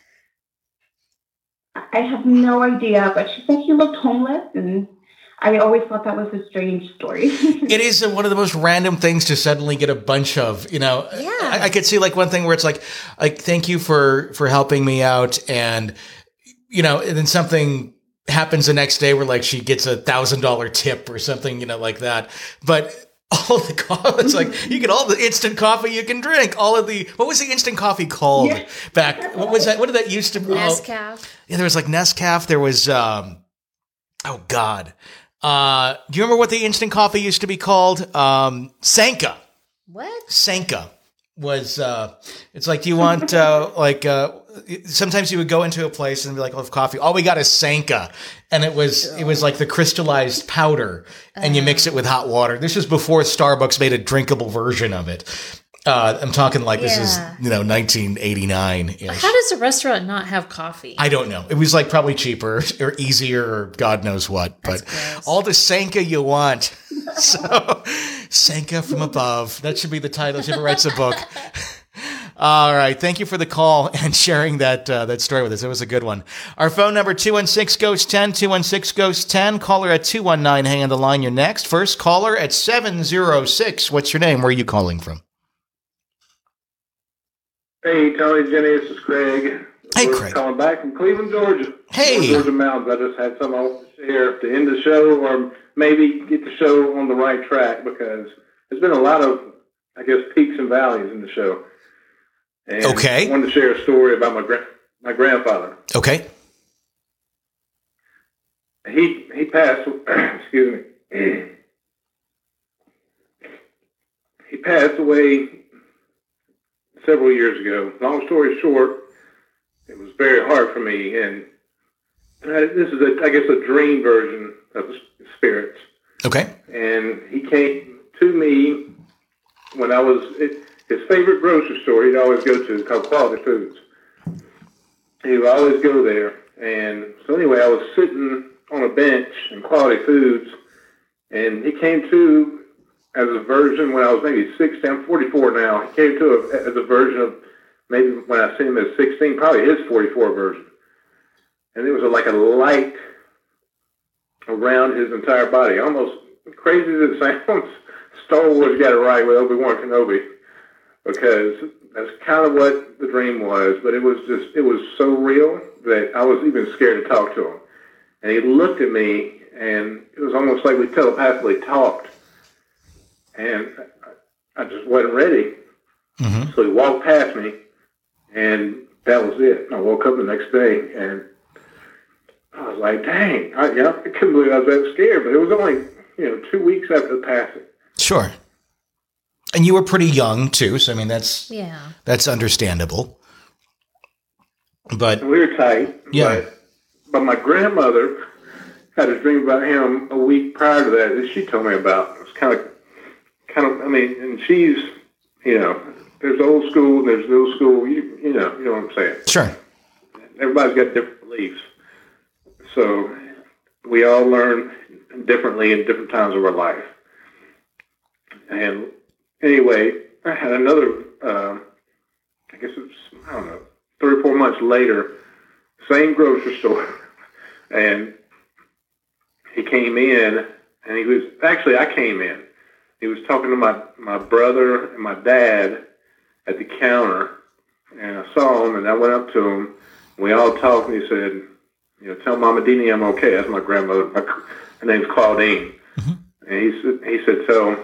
I have no idea, but she said he looked homeless, and I always thought that was a strange story. It is one of the most random things to suddenly get a bunch of, Yeah. I could see like one thing where it's like thank you for helping me out. And, and then something happens the next day where like she gets $1,000 tip or something, like that. But all the coffee, it's like you get all the instant coffee you can drink. All of the, what was the instant coffee called back? What was that? What did that used to be? Nescafé. Yeah, there was like Nescafé. There was, oh God. Do you remember what the instant coffee used to be called? Sanka. What? Sanka was, it's like, do you want, sometimes you would go into a place and be like, I'll have coffee. All we got is Sanka. And it was like the crystallized powder, and you mix it with hot water. This was before Starbucks made a drinkable version of it. I'm talking like this is, 1989. How does a restaurant not have coffee? I don't know. It was like probably cheaper or easier or God knows what. But all the Sanka you want. So Sanka from above. That should be the title. She ever writes a book. All right. Thank you for the call and sharing that story with us. It was a good one. Our phone number, 216-GHOST-10, 216-GHOST-10. Caller at 219. Hang on the line. You're next. First caller at 706. What's your name? Where are you calling from? Hey, Tony, Jenny, this is Craig. Hey, We're Craig. calling back from Cleveland, Georgia. Hey. Georgia Mountains. I just had something I want to share to end the show, or maybe get the show on the right track, because there's been a lot of, I guess, peaks and valleys in the show. And Okay. I wanted to share a story about my grandfather. Okay. He passed, excuse me. He passed away several years ago. Long story short, it was very hard for me, and this is, I guess, a dream version of the spirits. Okay. And he came to me when I was his favorite grocery store. He'd always go to, called Quality Foods. He would always go there, and so anyway, I was sitting on a bench in Quality Foods, and he came to as a version when I was maybe 16. I'm 44 now. He came to as a version of maybe when I seen him as 16, probably his 44 version. And it was like a light around his entire body. Almost crazy as it sounds, Star Wars got it right with Obi-Wan Kenobi, because that's kind of what the dream was. But it was so real that I was even scared to talk to him. And he looked at me, and it was almost like we telepathically talked. And I just wasn't ready. Mm-hmm. So he walked past me, and that was it. I woke up the next day, and I was like, dang. I couldn't believe I was that scared. But it was only 2 weeks after the passing. Sure. And you were pretty young, too. So, I mean, that's understandable. But we were tight. Yeah. But my grandmother had a dream about him a week prior to that she told me about. It was kind of, I mean, and she's, there's old school and there's new school. You know what I'm saying? Sure. Everybody's got different beliefs. So we all learn differently in different times of our life. And anyway, I had another, I guess it's, 3 or 4 months later, same grocery store. And he came in, and I came in. He was talking to my brother and my dad at the counter, and I saw him, and I went up to him. We all talked, and he said, tell Mama Deanie I'm okay. That's my grandmother. Her name's Claudine. Mm-hmm. And he said, tell,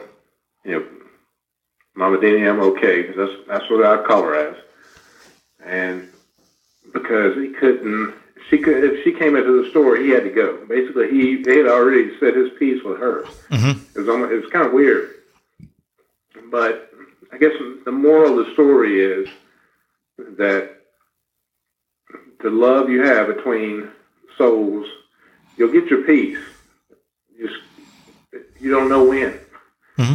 Mama Deanie I'm okay, because that's what I call her as. And because if she came into the store, he had to go. Basically, he had already said his piece with her. Mm-hmm. It was kind of weird. But I guess the moral of the story is that the love you have between souls, you'll get your peace. You don't know when. Mm-hmm.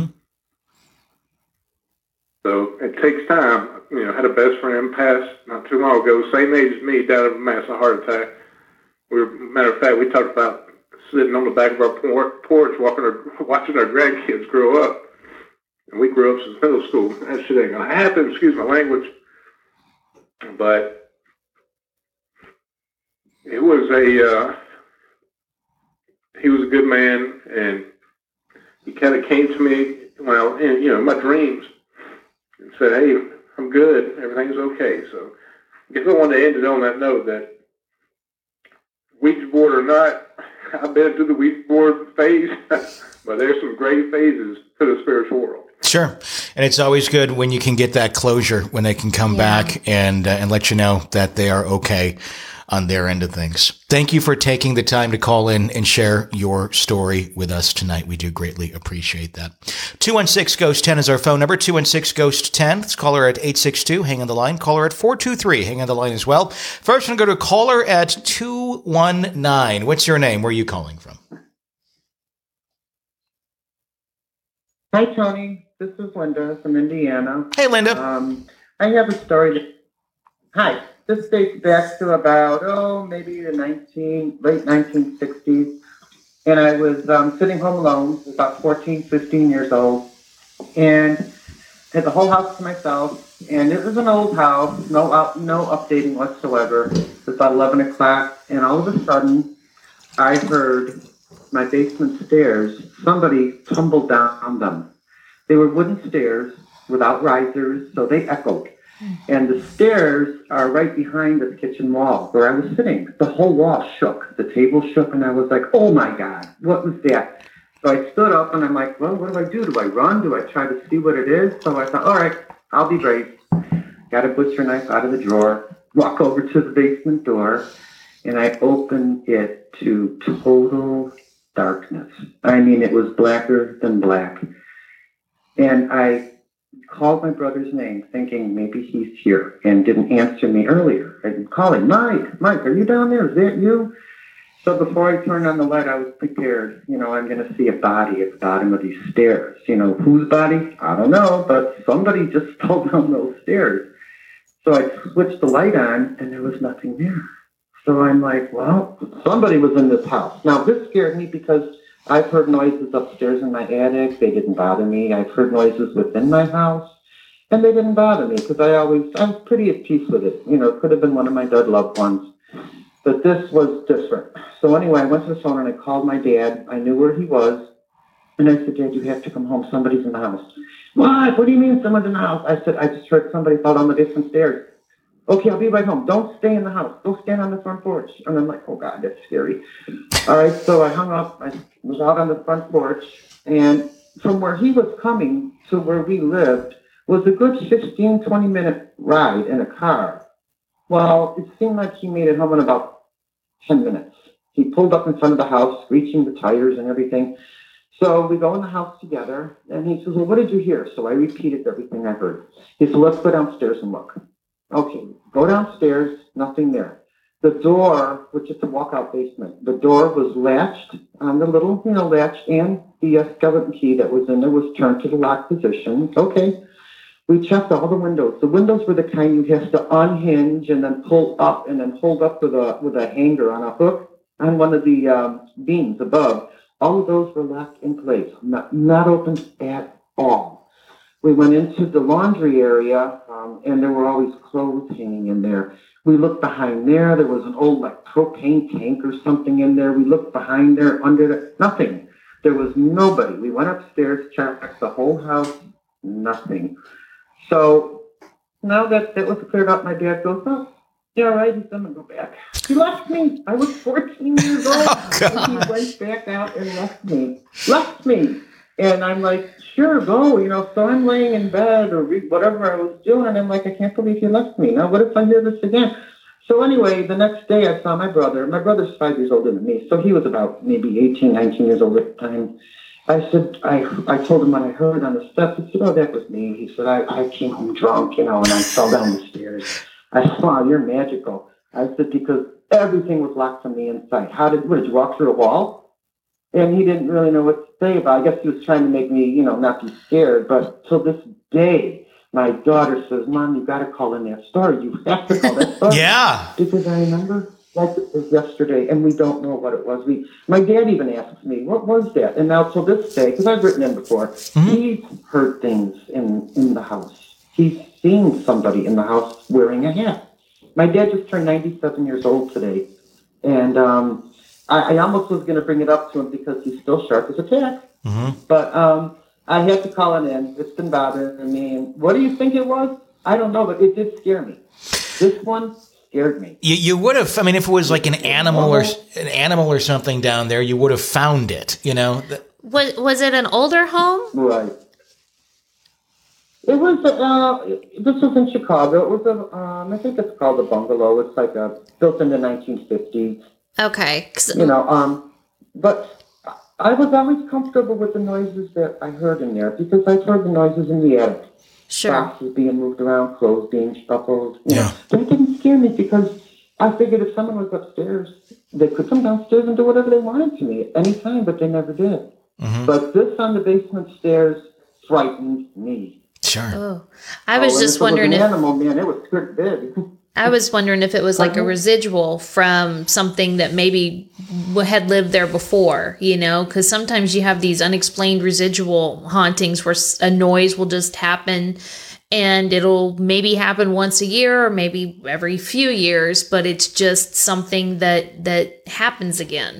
So it takes time. I had a best friend pass not too long ago, same age as me, died of a massive heart attack. Matter of fact, we talked about sitting on the back of our porch watching our grandkids grow up. And we grew up since middle school. That shit ain't gonna happen, excuse my language. But it was he was a good man, and he kind of came to me in my dreams and said, hey, I'm good, everything's okay. So I guess I wanted to end it on that note that Ouija board or not, I've been through the Ouija board phase, but there's some great phases to the spiritual world. Sure. And it's always good when you can get that closure, when they can come back and let you know that they are okay on their end of things. Thank you for taking the time to call in and share your story with us tonight. We do greatly appreciate that. 216-GHOST-10 is our phone number, 216-GHOST-10. Let's call her at 862. Hang on the line. Caller at 423. Hang on the line as well. First, I'm going to go to caller at 219. What's your name? Where are you calling from? Hi, Tony. This is Linda from Indiana. Hey, Linda. I have a story. Hi. This dates back to about, maybe the late 1960s. And I was sitting home alone, about 14, 15 years old, and had the whole house to myself. And it was an old house, no updating whatsoever. It was about 11 o'clock, and all of a sudden, I heard my basement stairs, somebody tumbled down them. They were wooden stairs without risers, so they echoed. And the stairs are right behind the kitchen wall where I was sitting. The whole wall shook. The table shook, and I was like, oh, my God, what was that? So I stood up, and I'm like, well, what do? Do I run? Do I try to see what it is? So I thought, all right, I'll be brave. Got a butcher knife out of the drawer, walk over to the basement door, and I opened it to total darkness. I mean, it was blacker than black. And I called my brother's name, thinking maybe he's here, and didn't answer me earlier. I'm calling, Mike, are you down there? Is that you? So before I turned on the light, I was prepared. I'm going to see a body at the bottom of these stairs. Whose body? I don't know, but somebody just fell down those stairs. So I switched the light on, and there was nothing there. So I'm like, well, somebody was in this house. Now, this scared me because I've heard noises upstairs in my attic. They didn't bother me. I've heard noises within my house, and they didn't bother me because I'm pretty at peace with it. It could have been one of my dead loved ones, but this was different. So anyway, I went to the phone and I called my dad. I knew where he was, and I said, Dad, you have to come home. Somebody's in the house. What? What do you mean someone's in the house? I said, I just heard somebody fall down the basement stairs. Okay, I'll be right home. Don't stay in the house. Go stand on the front porch. And I'm like, oh, God, that's scary. All right, so I hung up. I was out on the front porch. And from where he was coming to where we lived was a good 15, 20-minute ride in a car. Well, it seemed like he made it home in about 10 minutes. He pulled up in front of the house, screeching the tires and everything. So we go in the house together. And he says, well, what did you hear? So I repeated everything I heard. He said, let's go downstairs and look. Okay, go downstairs, nothing there. The door, which is the walkout basement, the door was latched on the little, latch, and the skeleton key that was in there was turned to the lock position. Okay, we checked all the windows. The windows were the kind you have to unhinge and then pull up and then hold up with a hanger on a hook on one of the beams above. All of those were locked in place, not open at all. We went into the laundry area, and there were always clothes hanging in there. We looked behind there. There was an old, propane tank or something in there. We looked behind there, under there. Nothing. There was nobody. We went upstairs, checked the whole house. Nothing. So now that was cleared up, my dad goes, oh, yeah, all right, he's going to go back. He left me. I was 14 years old. Oh, God. And he went back out and left me. And I'm like, sure, go, So I'm laying in bed or whatever I was doing. And I'm like, I can't believe he left me. Now, what if I hear this again? So anyway, the next day I saw my brother. My brother's 5 years older than me. So he was about maybe 18, 19 years old at the time. I said, I told him what I heard on the steps. He said, oh, that was me. He said, I came home drunk, and I fell down the stairs. I said, wow, you're magical. I said, because everything was locked from the inside. Did you walk through a wall? And he didn't really know what to say about it. I guess he was trying to make me, not be scared. But till this day, my daughter says, Mom, you got to call in that story. You have to call that story. Yeah. Because I remember like it was yesterday, and we don't know what it was. My dad even asked me, what was that? And now till this day, because I've written in before, he's heard things in the house. He's seen somebody in the house wearing a hat. My dad just turned 97 years old today, and I almost was going to bring it up to him because he's still sharp as a tack. But I had to call it in. It's been bothering me. And what do you think it was? I don't know, but it did scare me. This one scared me. You would have. I mean, if it was like an animal or something down there, you would have found it. Was it an older home? Right. It was, this was in Chicago. It was I think it's called a bungalow. It's like built in the 1950s. Okay. But I was always comfortable with the noises that I heard in there because I've heard the noises in the attic. Sure. Boxes being moved around, clothes being shuffled. Yeah. That didn't scare me because I figured if someone was upstairs, they could come downstairs and do whatever they wanted to me at any time, but they never did. But this on the basement stairs frightened me. Sure. Oh, I was just wondering if it was an animal, man, it was pretty big. I was wondering if it was like a residual from something that maybe had lived there before, because sometimes you have these unexplained residual hauntings where a noise will just happen and it'll maybe happen once a year or maybe every few years, but it's just something that happens again.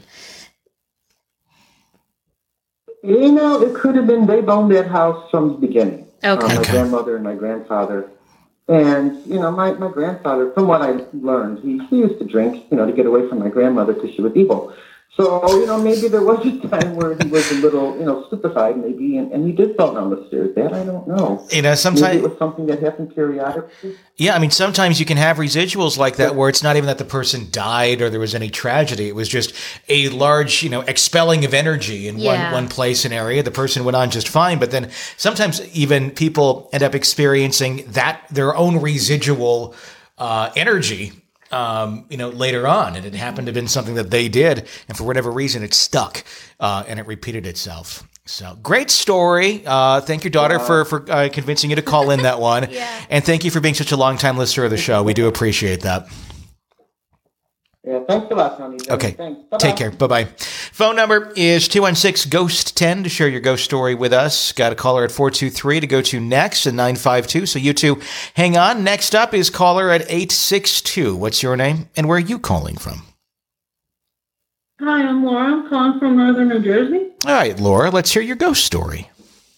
It could have been they owned that house from the beginning. Okay. My grandmother and my grandfather. And, my grandfather, from what I learned, he used to drink, to get away from my grandmother because she was evil. So, maybe there was a time where he was a little, stupefied maybe, and he did fall down the stairs. That I don't know. Sometimes maybe it was something that happened periodically. Yeah, I mean, sometimes you can have residuals like that where it's not even that the person died or there was any tragedy. It was just a large, expelling of energy in one place and area. The person went on just fine, but then sometimes even people end up experiencing their own residual energy. Later on, and it happened to have been something that they did, and for whatever reason, it stuck, and it repeated itself. So, great story. Thank your daughter for convincing you to call in that one, and thank you for being such a long-time listener of the show. We do appreciate that. Yeah, thanks a lot, Tony. Okay, thanks. Take care. Bye-bye. Phone number is 216-GHOST-10 to share your ghost story with us. Got a caller at 423 to go to next at 952, so you two hang on. Next up is caller at 862. What's your name, and where are you calling from? Hi, I'm Laura. I'm calling from Northern New Jersey. All right, Laura, let's hear your ghost story.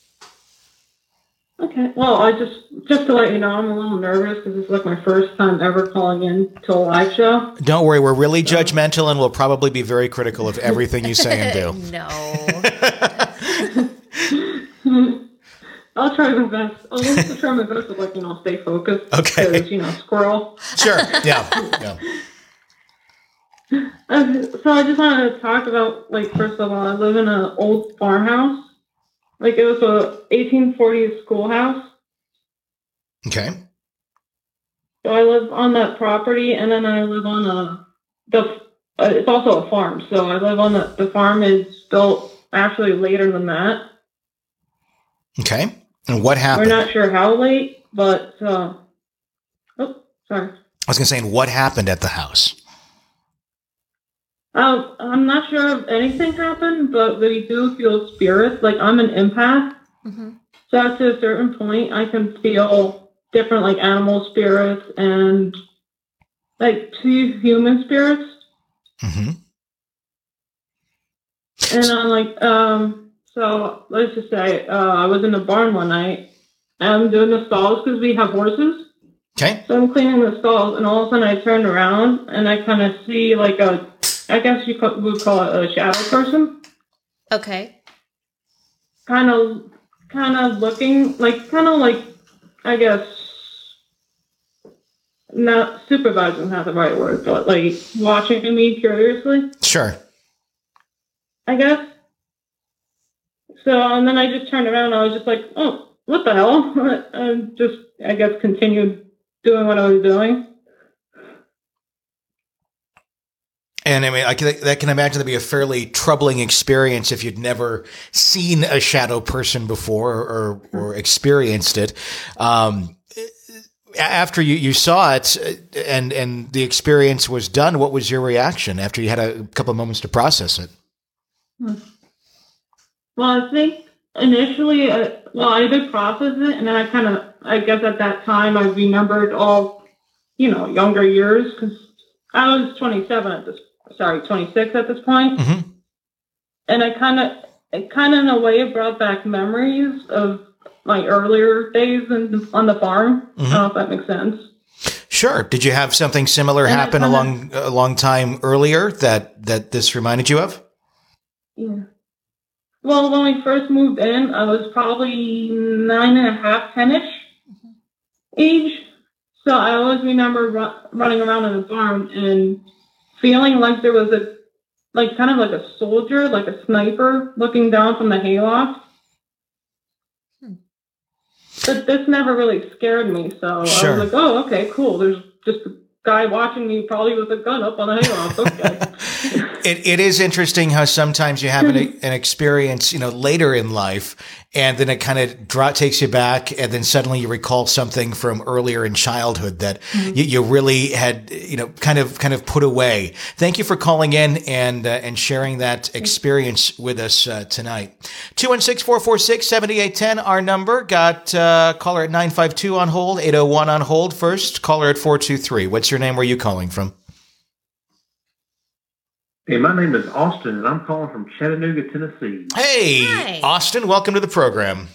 Okay. Well, just to let you know, I'm a little nervous because it's like my first time ever calling in to a live show. Don't worry, we're really judgmental and we'll probably be very critical of everything you say and do. No. I'll try my best. I'll try my best to stay focused. Okay. Because, squirrel. Sure. Yeah. So I just wanted to talk about, first of all, I live in an old farmhouse. It was a 1840s schoolhouse. Okay. So I live on that property, and then I live on it's also a farm. So I live on the farm is built actually later than that. Okay. And what happened? We're not sure how late, but, sorry. I was going to say, and what happened at the house? I'm not sure if anything happened, but we do feel spirits. I'm an empath. Mm-hmm. So up to a certain point, I can feel different, animal spirits and, see human spirits. Mm-hmm. And I'm so let's just say, I was in the barn one night, and I'm doing the stalls because we have horses. Okay. So I'm cleaning the stalls, and all of a sudden I turn around, and I kind of see like I guess you would call it a shadow person. Okay. Kind of looking, like, I guess, not supervising is not the right word, but like watching me curiously. Sure. I guess. So, and then I just turned around and I was just like, oh, what the hell? And just, I guess, continued doing what I was doing. And I mean, I can imagine to be a fairly troubling experience if you'd never seen a shadow person before or experienced it. After you saw it and the experience was done, what was your reaction after you had a couple of moments to process it? Well, I think initially, I did process it, and then I guess at that time I remembered all, younger years, because I was 26 at this point. Mm-hmm. And it kind of in a way brought back memories of my earlier days on the farm. Mm-hmm. I don't know if that makes sense. Sure. Did you have something similar happen a long time earlier that this reminded you of? Yeah. Well, when we first moved in, I was probably 9.5, 10-ish age. So I always remember running around in the farm and feeling like there was kind of like a soldier, like a sniper, looking down from the hayloft. But this never really scared me, so Sure. I was like, oh, okay, cool. There's just a guy watching me, probably with a gun up on the hayloft. Okay. It is interesting how sometimes you have an experience, later in life, and then it kind of takes you back, and then suddenly you recall something from earlier in childhood that you really had, kind of put away. Thank you for calling in and sharing that experience with us tonight. 216-446-7810, our number. Got caller at 952 on hold, 801 on hold. First, caller at 423. What's your name? Where are you calling from? Hey, my name is Austin, and I'm calling from Chattanooga, Tennessee. Hey, Hi. Austin, welcome to the program.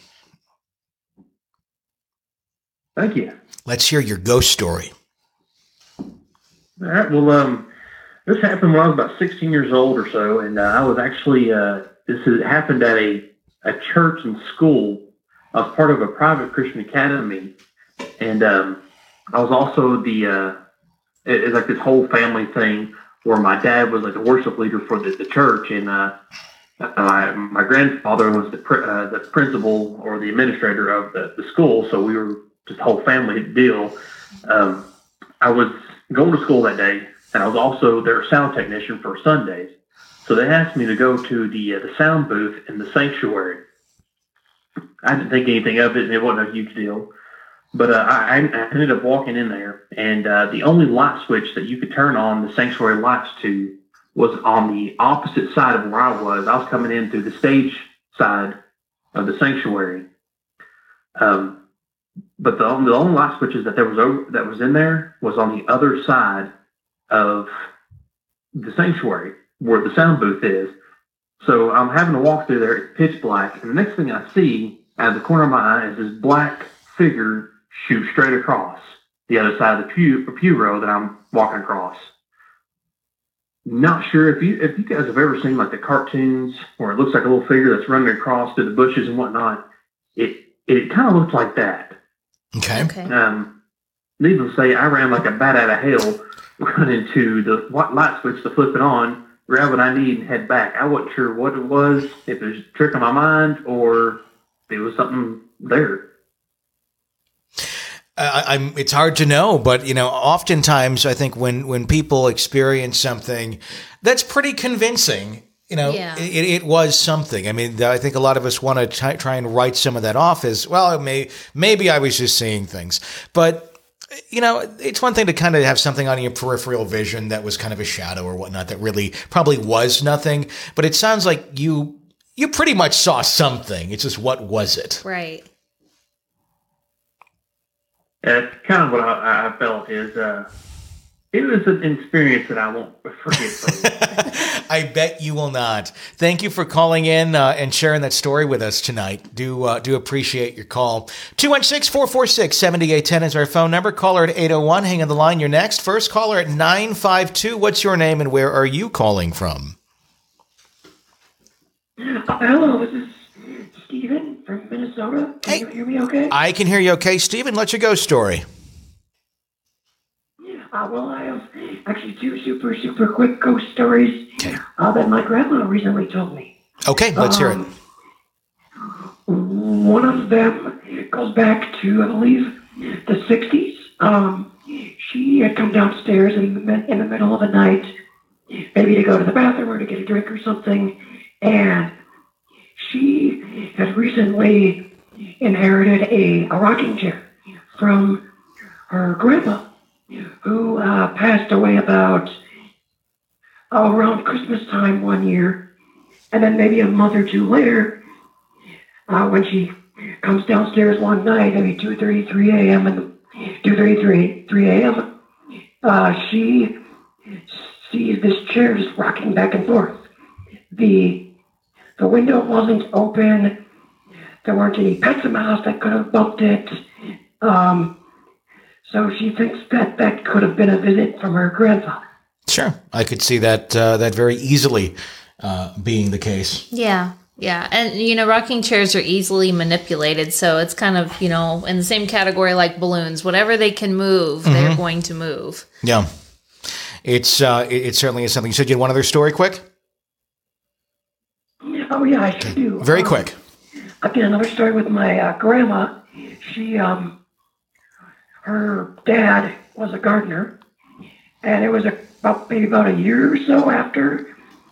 Thank you. Let's hear your ghost story. All right. Well, this happened when I was about 16 years old or so, and I was actually happened at a church and school. I was part of a private Christian academy, and I was also it's like this whole family thing, where my dad was like a worship leader for the church, and my grandfather was the principal or the administrator of the school. So we were just a whole family deal. I was going to school that day, and I was also their sound technician for Sundays. So they asked me to go to the sound booth in the sanctuary. I didn't think anything of it, and it wasn't a huge deal. But I ended up walking in there, and the only light switch that you could turn on the sanctuary lights to was on the opposite side of where I was. I was coming in through the stage side of the sanctuary. But the only light switches that that was in there was on the other side of the sanctuary where the sound booth is. So I'm having to walk through there. It's pitch black, and the next thing I see out of the corner of my eye is this black figure shoot straight across the other side of the pew row that I'm walking across. Not sure if you guys have ever seen like the cartoons where it looks like a little figure that's running across through the bushes and whatnot. It kind of looked like that. Okay. Needless to say, I ran like a bat out of hell, running to the light switch to flip it on, grab what I need, and head back. I wasn't sure what it was, if it was a trick of my mind or if it was something there. It's hard to know, but oftentimes I think when people experience something that's pretty convincing, it was something. I mean, I think a lot of us want to try and write some of that off as well. Maybe I was just seeing things, but it's one thing to kind of have something on your peripheral vision that was kind of a shadow or whatnot that really probably was nothing. But it sounds like you pretty much saw something. It's just, what was it? Right. It's kind of what I felt is it was an experience that I won't forget for you. I bet you will not. Thank you for calling in and sharing that story with us tonight. Do appreciate your call. 216-446-7810 is our phone number. Caller at 801. Hang on the line. You're next. First caller at 952. What's your name and where are you calling from? Hello, this is Steven from Minnesota. Can you hear me okay? I can hear you okay. Steven, let's your ghost story. Well, I have actually two super quick ghost stories that my grandma recently told me. Okay, let's hear it. One of them goes back to, I believe, the 60s. She had come downstairs in the middle of the night, maybe to go to the bathroom or to get a drink or something, and she had recently inherited a rocking chair from her grandma, who passed away about around Christmas time one year. And then maybe a month or two later, when she comes downstairs one night, maybe 2:30, 3 a.m., and 2:30, 3 a.m., she sees this chair just rocking back and forth. The window wasn't open. There weren't any pets in the house that could have bumped it. So she thinks that could have been a visit from her grandfather. Sure. I could see that very easily being the case. Yeah. Yeah. And, rocking chairs are easily manipulated. So it's kind of, in the same category like balloons. Whatever they can move, they're going to move. Yeah. It certainly is something. You said you had one other story quick? Oh, yeah, I sure do. Very quick. Again, another story with my grandma. She, her dad was a gardener, and it was about a year or so after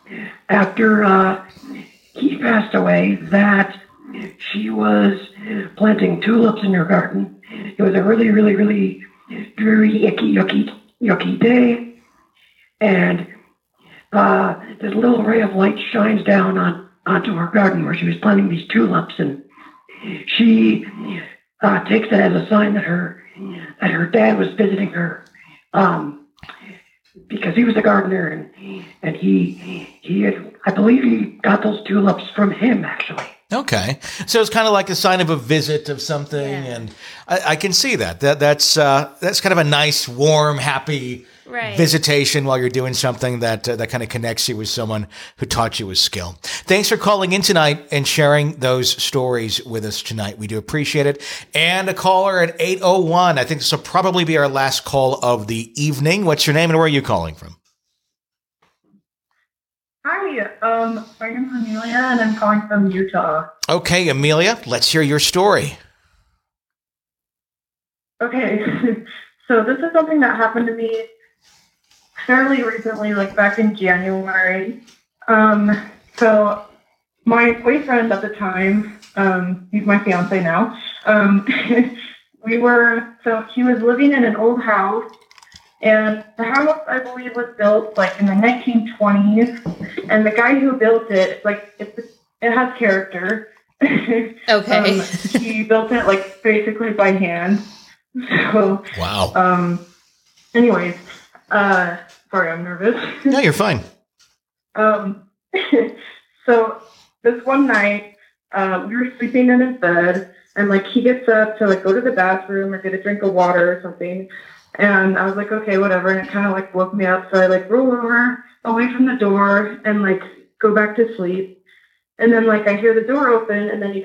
he passed away that she was planting tulips in her garden. It was a really, really, really dreary, icky, yucky day, and this little ray of light shines down onto her garden where she was planting these tulips, and she takes it as a sign that her dad was visiting her, because he was a gardener, and he had, I believe he got those tulips from him, actually. Okay, so it's kind of like a sign of a visit of something, and I can see that. That's kind of a nice, warm, happy visitation while you're doing something that kind of connects you with someone who taught you a skill. Thanks for calling in tonight and sharing those stories with us tonight. We do appreciate it. And a caller at 801. I think this will probably be our last call of the evening. What's your name and where are you calling from? Hi, my name is Amelia, and I'm calling from Utah. Okay, Amelia, let's hear your story. Okay, so this is something that happened to me fairly recently, like back in January. So my boyfriend at the time, he's my fiance now, he was living in an old house. And the house, I believe, was built like in the 1920s. And the guy who built it, it has character. Okay. He built it like basically by hand. So. Wow. Anyways, sorry, I'm nervous. No, you're fine. So this one night, we were sleeping in his bed, and he gets up to go to the bathroom or get a drink of water or something. And I was like, okay, whatever. And it kind of woke me up. So I roll over away from the door and go back to sleep. And then I hear the door open, and then he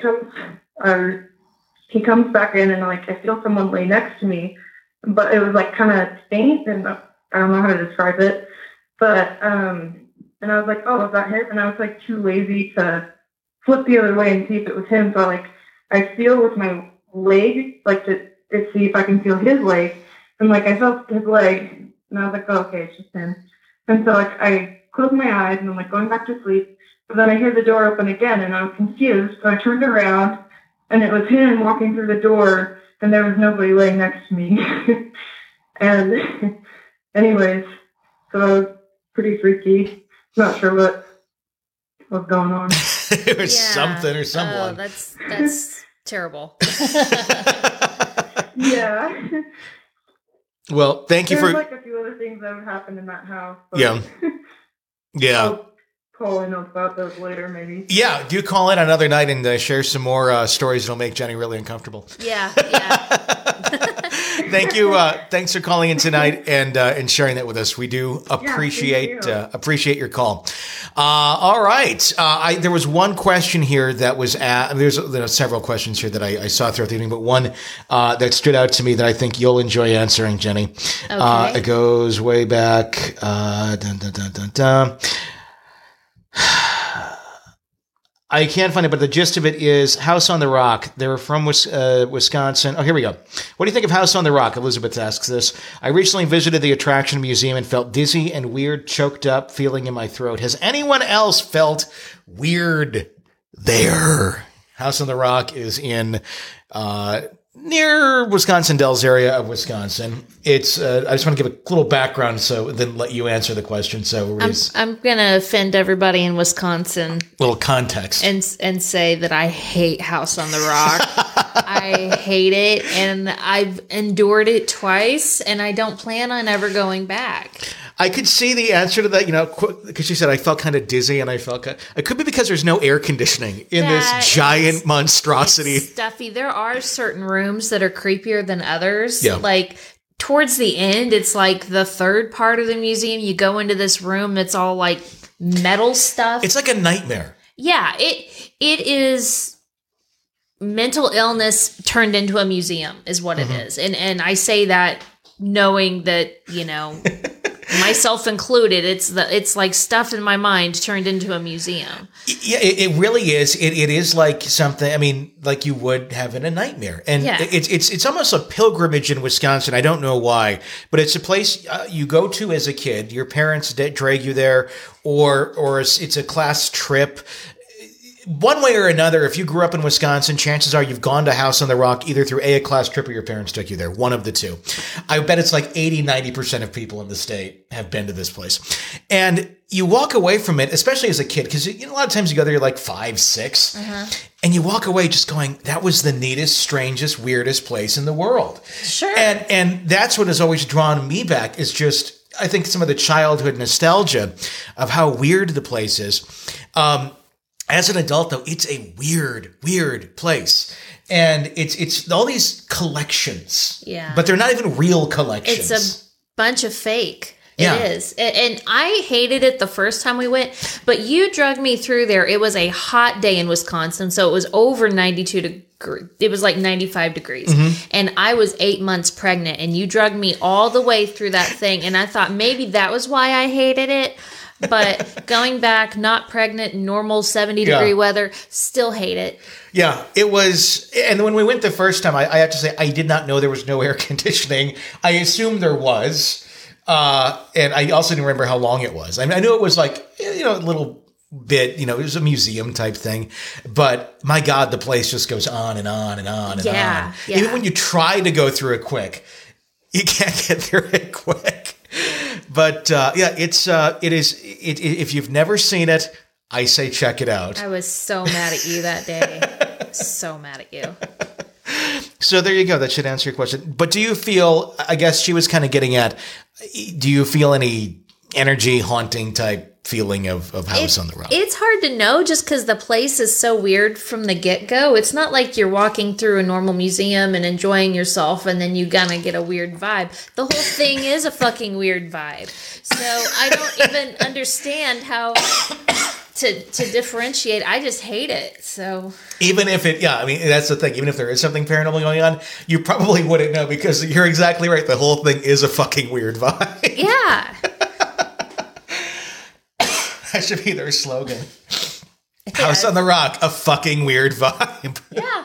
comes back in, and I feel someone lay next to me, but it was kind of faint, and I don't know how to describe it. But and I was like, oh, is that him? And I was too lazy to flip the other way and see if it was him. So I feel with my leg to see if I can feel his leg. And I felt his leg, and I was like, oh, okay, it's just him. And so I closed my eyes, and I'm going back to sleep. But then I hear the door open again, and I was confused. So I turned around, and it was him walking through the door, and there was nobody laying next to me. And anyways, so it was pretty freaky. Not sure what was going on. It was something or someone. Oh, that's terrible. Yeah. Well, thank you There's for... like a few other things that have happened in that house. But Yeah. Yeah. I'll call in about those later, maybe. Yeah, do call in another night and share some more stories that'll make Jenny really uncomfortable. Yeah. Thank you. Thanks for calling in tonight and sharing that with us. We do appreciate your call. All right. There was one question here that was there's several questions here that I saw throughout the evening, but one that stood out to me that I think you'll enjoy answering, Jenny. Okay. It goes way back. Dun, dun, dun, dun, dun. I can't find it, but the gist of it is House on the Rock. They were from Wisconsin. Oh, here we go. What do you think of House on the Rock? Elizabeth asks this. I recently visited the attraction museum and felt dizzy and weird, choked up feeling in my throat. Has anyone else felt weird there? House on the Rock is in near Wisconsin Dells area of Wisconsin. It's I just want to give a little background, so then let you answer the question. So I'm gonna offend everybody in Wisconsin. Little context and say that I hate House on the Rock. I hate it, and I've endured it twice, and I don't plan on ever going back. I could see the answer to that, because she said I felt kind of dizzy, and I felt it could be because there's no air conditioning in this giant monstrosity. It's stuffy. There are certain rooms that are creepier than others. Yeah. Like towards the end, it's like the third part of the museum. You go into this room that's all like metal stuff. It's like a nightmare. Yeah, it is mental illness turned into a museum is what it is. And I say that knowing that, myself included, it's like stuff in my mind turned into a museum. Yeah, it really is. It is like something, I mean, like you would have in a nightmare. And it's almost a pilgrimage in Wisconsin. I don't know why, but it's a place you go to as a kid. Your parents drag you there, or it's a class trip. One way or another, if you grew up in Wisconsin, chances are you've gone to House on the Rock either through a class trip or your parents took you there. One of the two. I bet it's like 80-90% of people in the state have been to this place. And you walk away from it, especially as a kid, because a lot of times you go there, you're like 5, 6, and you walk away just going, that was the neatest, strangest, weirdest place in the world. Sure. And that's what has always drawn me back, is just, I think, some of the childhood nostalgia of how weird the place is. As an adult, though, it's a weird place. And it's all these collections. Yeah. But they're not even real collections. It's a bunch of fake. Yeah. It is. And I hated it the first time we went, but you dragged me through there. It was a hot day in Wisconsin, so it was over 92 degrees. It was like 95 degrees. And I was 8 months pregnant, and you dragged me all the way through that thing. And I thought maybe that was why I hated it. But going back, not pregnant, normal 70-degree weather, still hate it. Yeah, it was. And when we went the first time, I have to say, I did not know there was no air conditioning. I assumed there was. And I also didn't remember how long it was. I mean, I knew it was like, a little bit, it was a museum type thing. But my God, the place just goes on and on and on and on. Yeah. Even when you try to go through it quick, you can't get through it quick. But it is. If you've never seen it, I say check it out. I was so mad at you that day. So mad at you. So there you go. That should answer your question. But do you feel? I guess she was kind of getting at. Do you feel any energy haunting type feeling of House on the Rock? It's hard to know just because the place is so weird from the get-go. It's not like you're walking through a normal museum and enjoying yourself and then you're gonna get a weird vibe. The whole thing is a fucking weird vibe. So I don't even understand how to differentiate. I just hate it. So even if that's the thing. Even if there is something paranormal going on, you probably wouldn't know because you're exactly right. The whole thing is a fucking weird vibe. Yeah. That should be their slogan. House on the Rock, a fucking weird vibe. Yeah.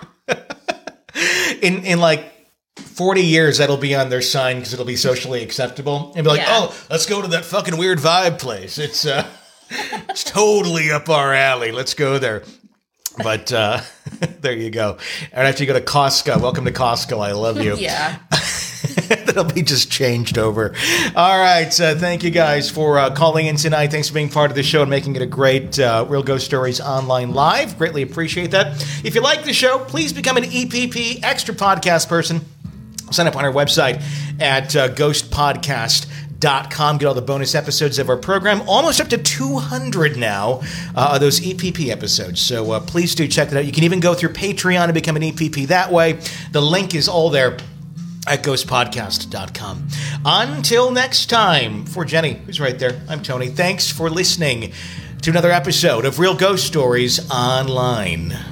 In like 40 years, that'll be on their sign because it'll be socially acceptable. And be like, oh, let's go to that fucking weird vibe place. It's totally up our alley. Let's go there. But there you go. And after you go to Costco, welcome to Costco. I love you. Yeah. That'll be just changed over. All right. Thank you guys for calling in tonight. Thanks for being part of the show and making it a great Real Ghost Stories Online Live. Greatly appreciate that. If you like the show, please become an EPP Extra Podcast person. Sign up on our website at ghostpodcast.com. Get all the bonus episodes of our program. Almost up to 200 now, those EPP episodes. So please do check that out. You can even go through Patreon and become an EPP that way. The link is all there at ghostpodcast.com. Until next time, for Jenny, who's right there, I'm Tony. Thanks for listening to another episode of Real Ghost Stories Online.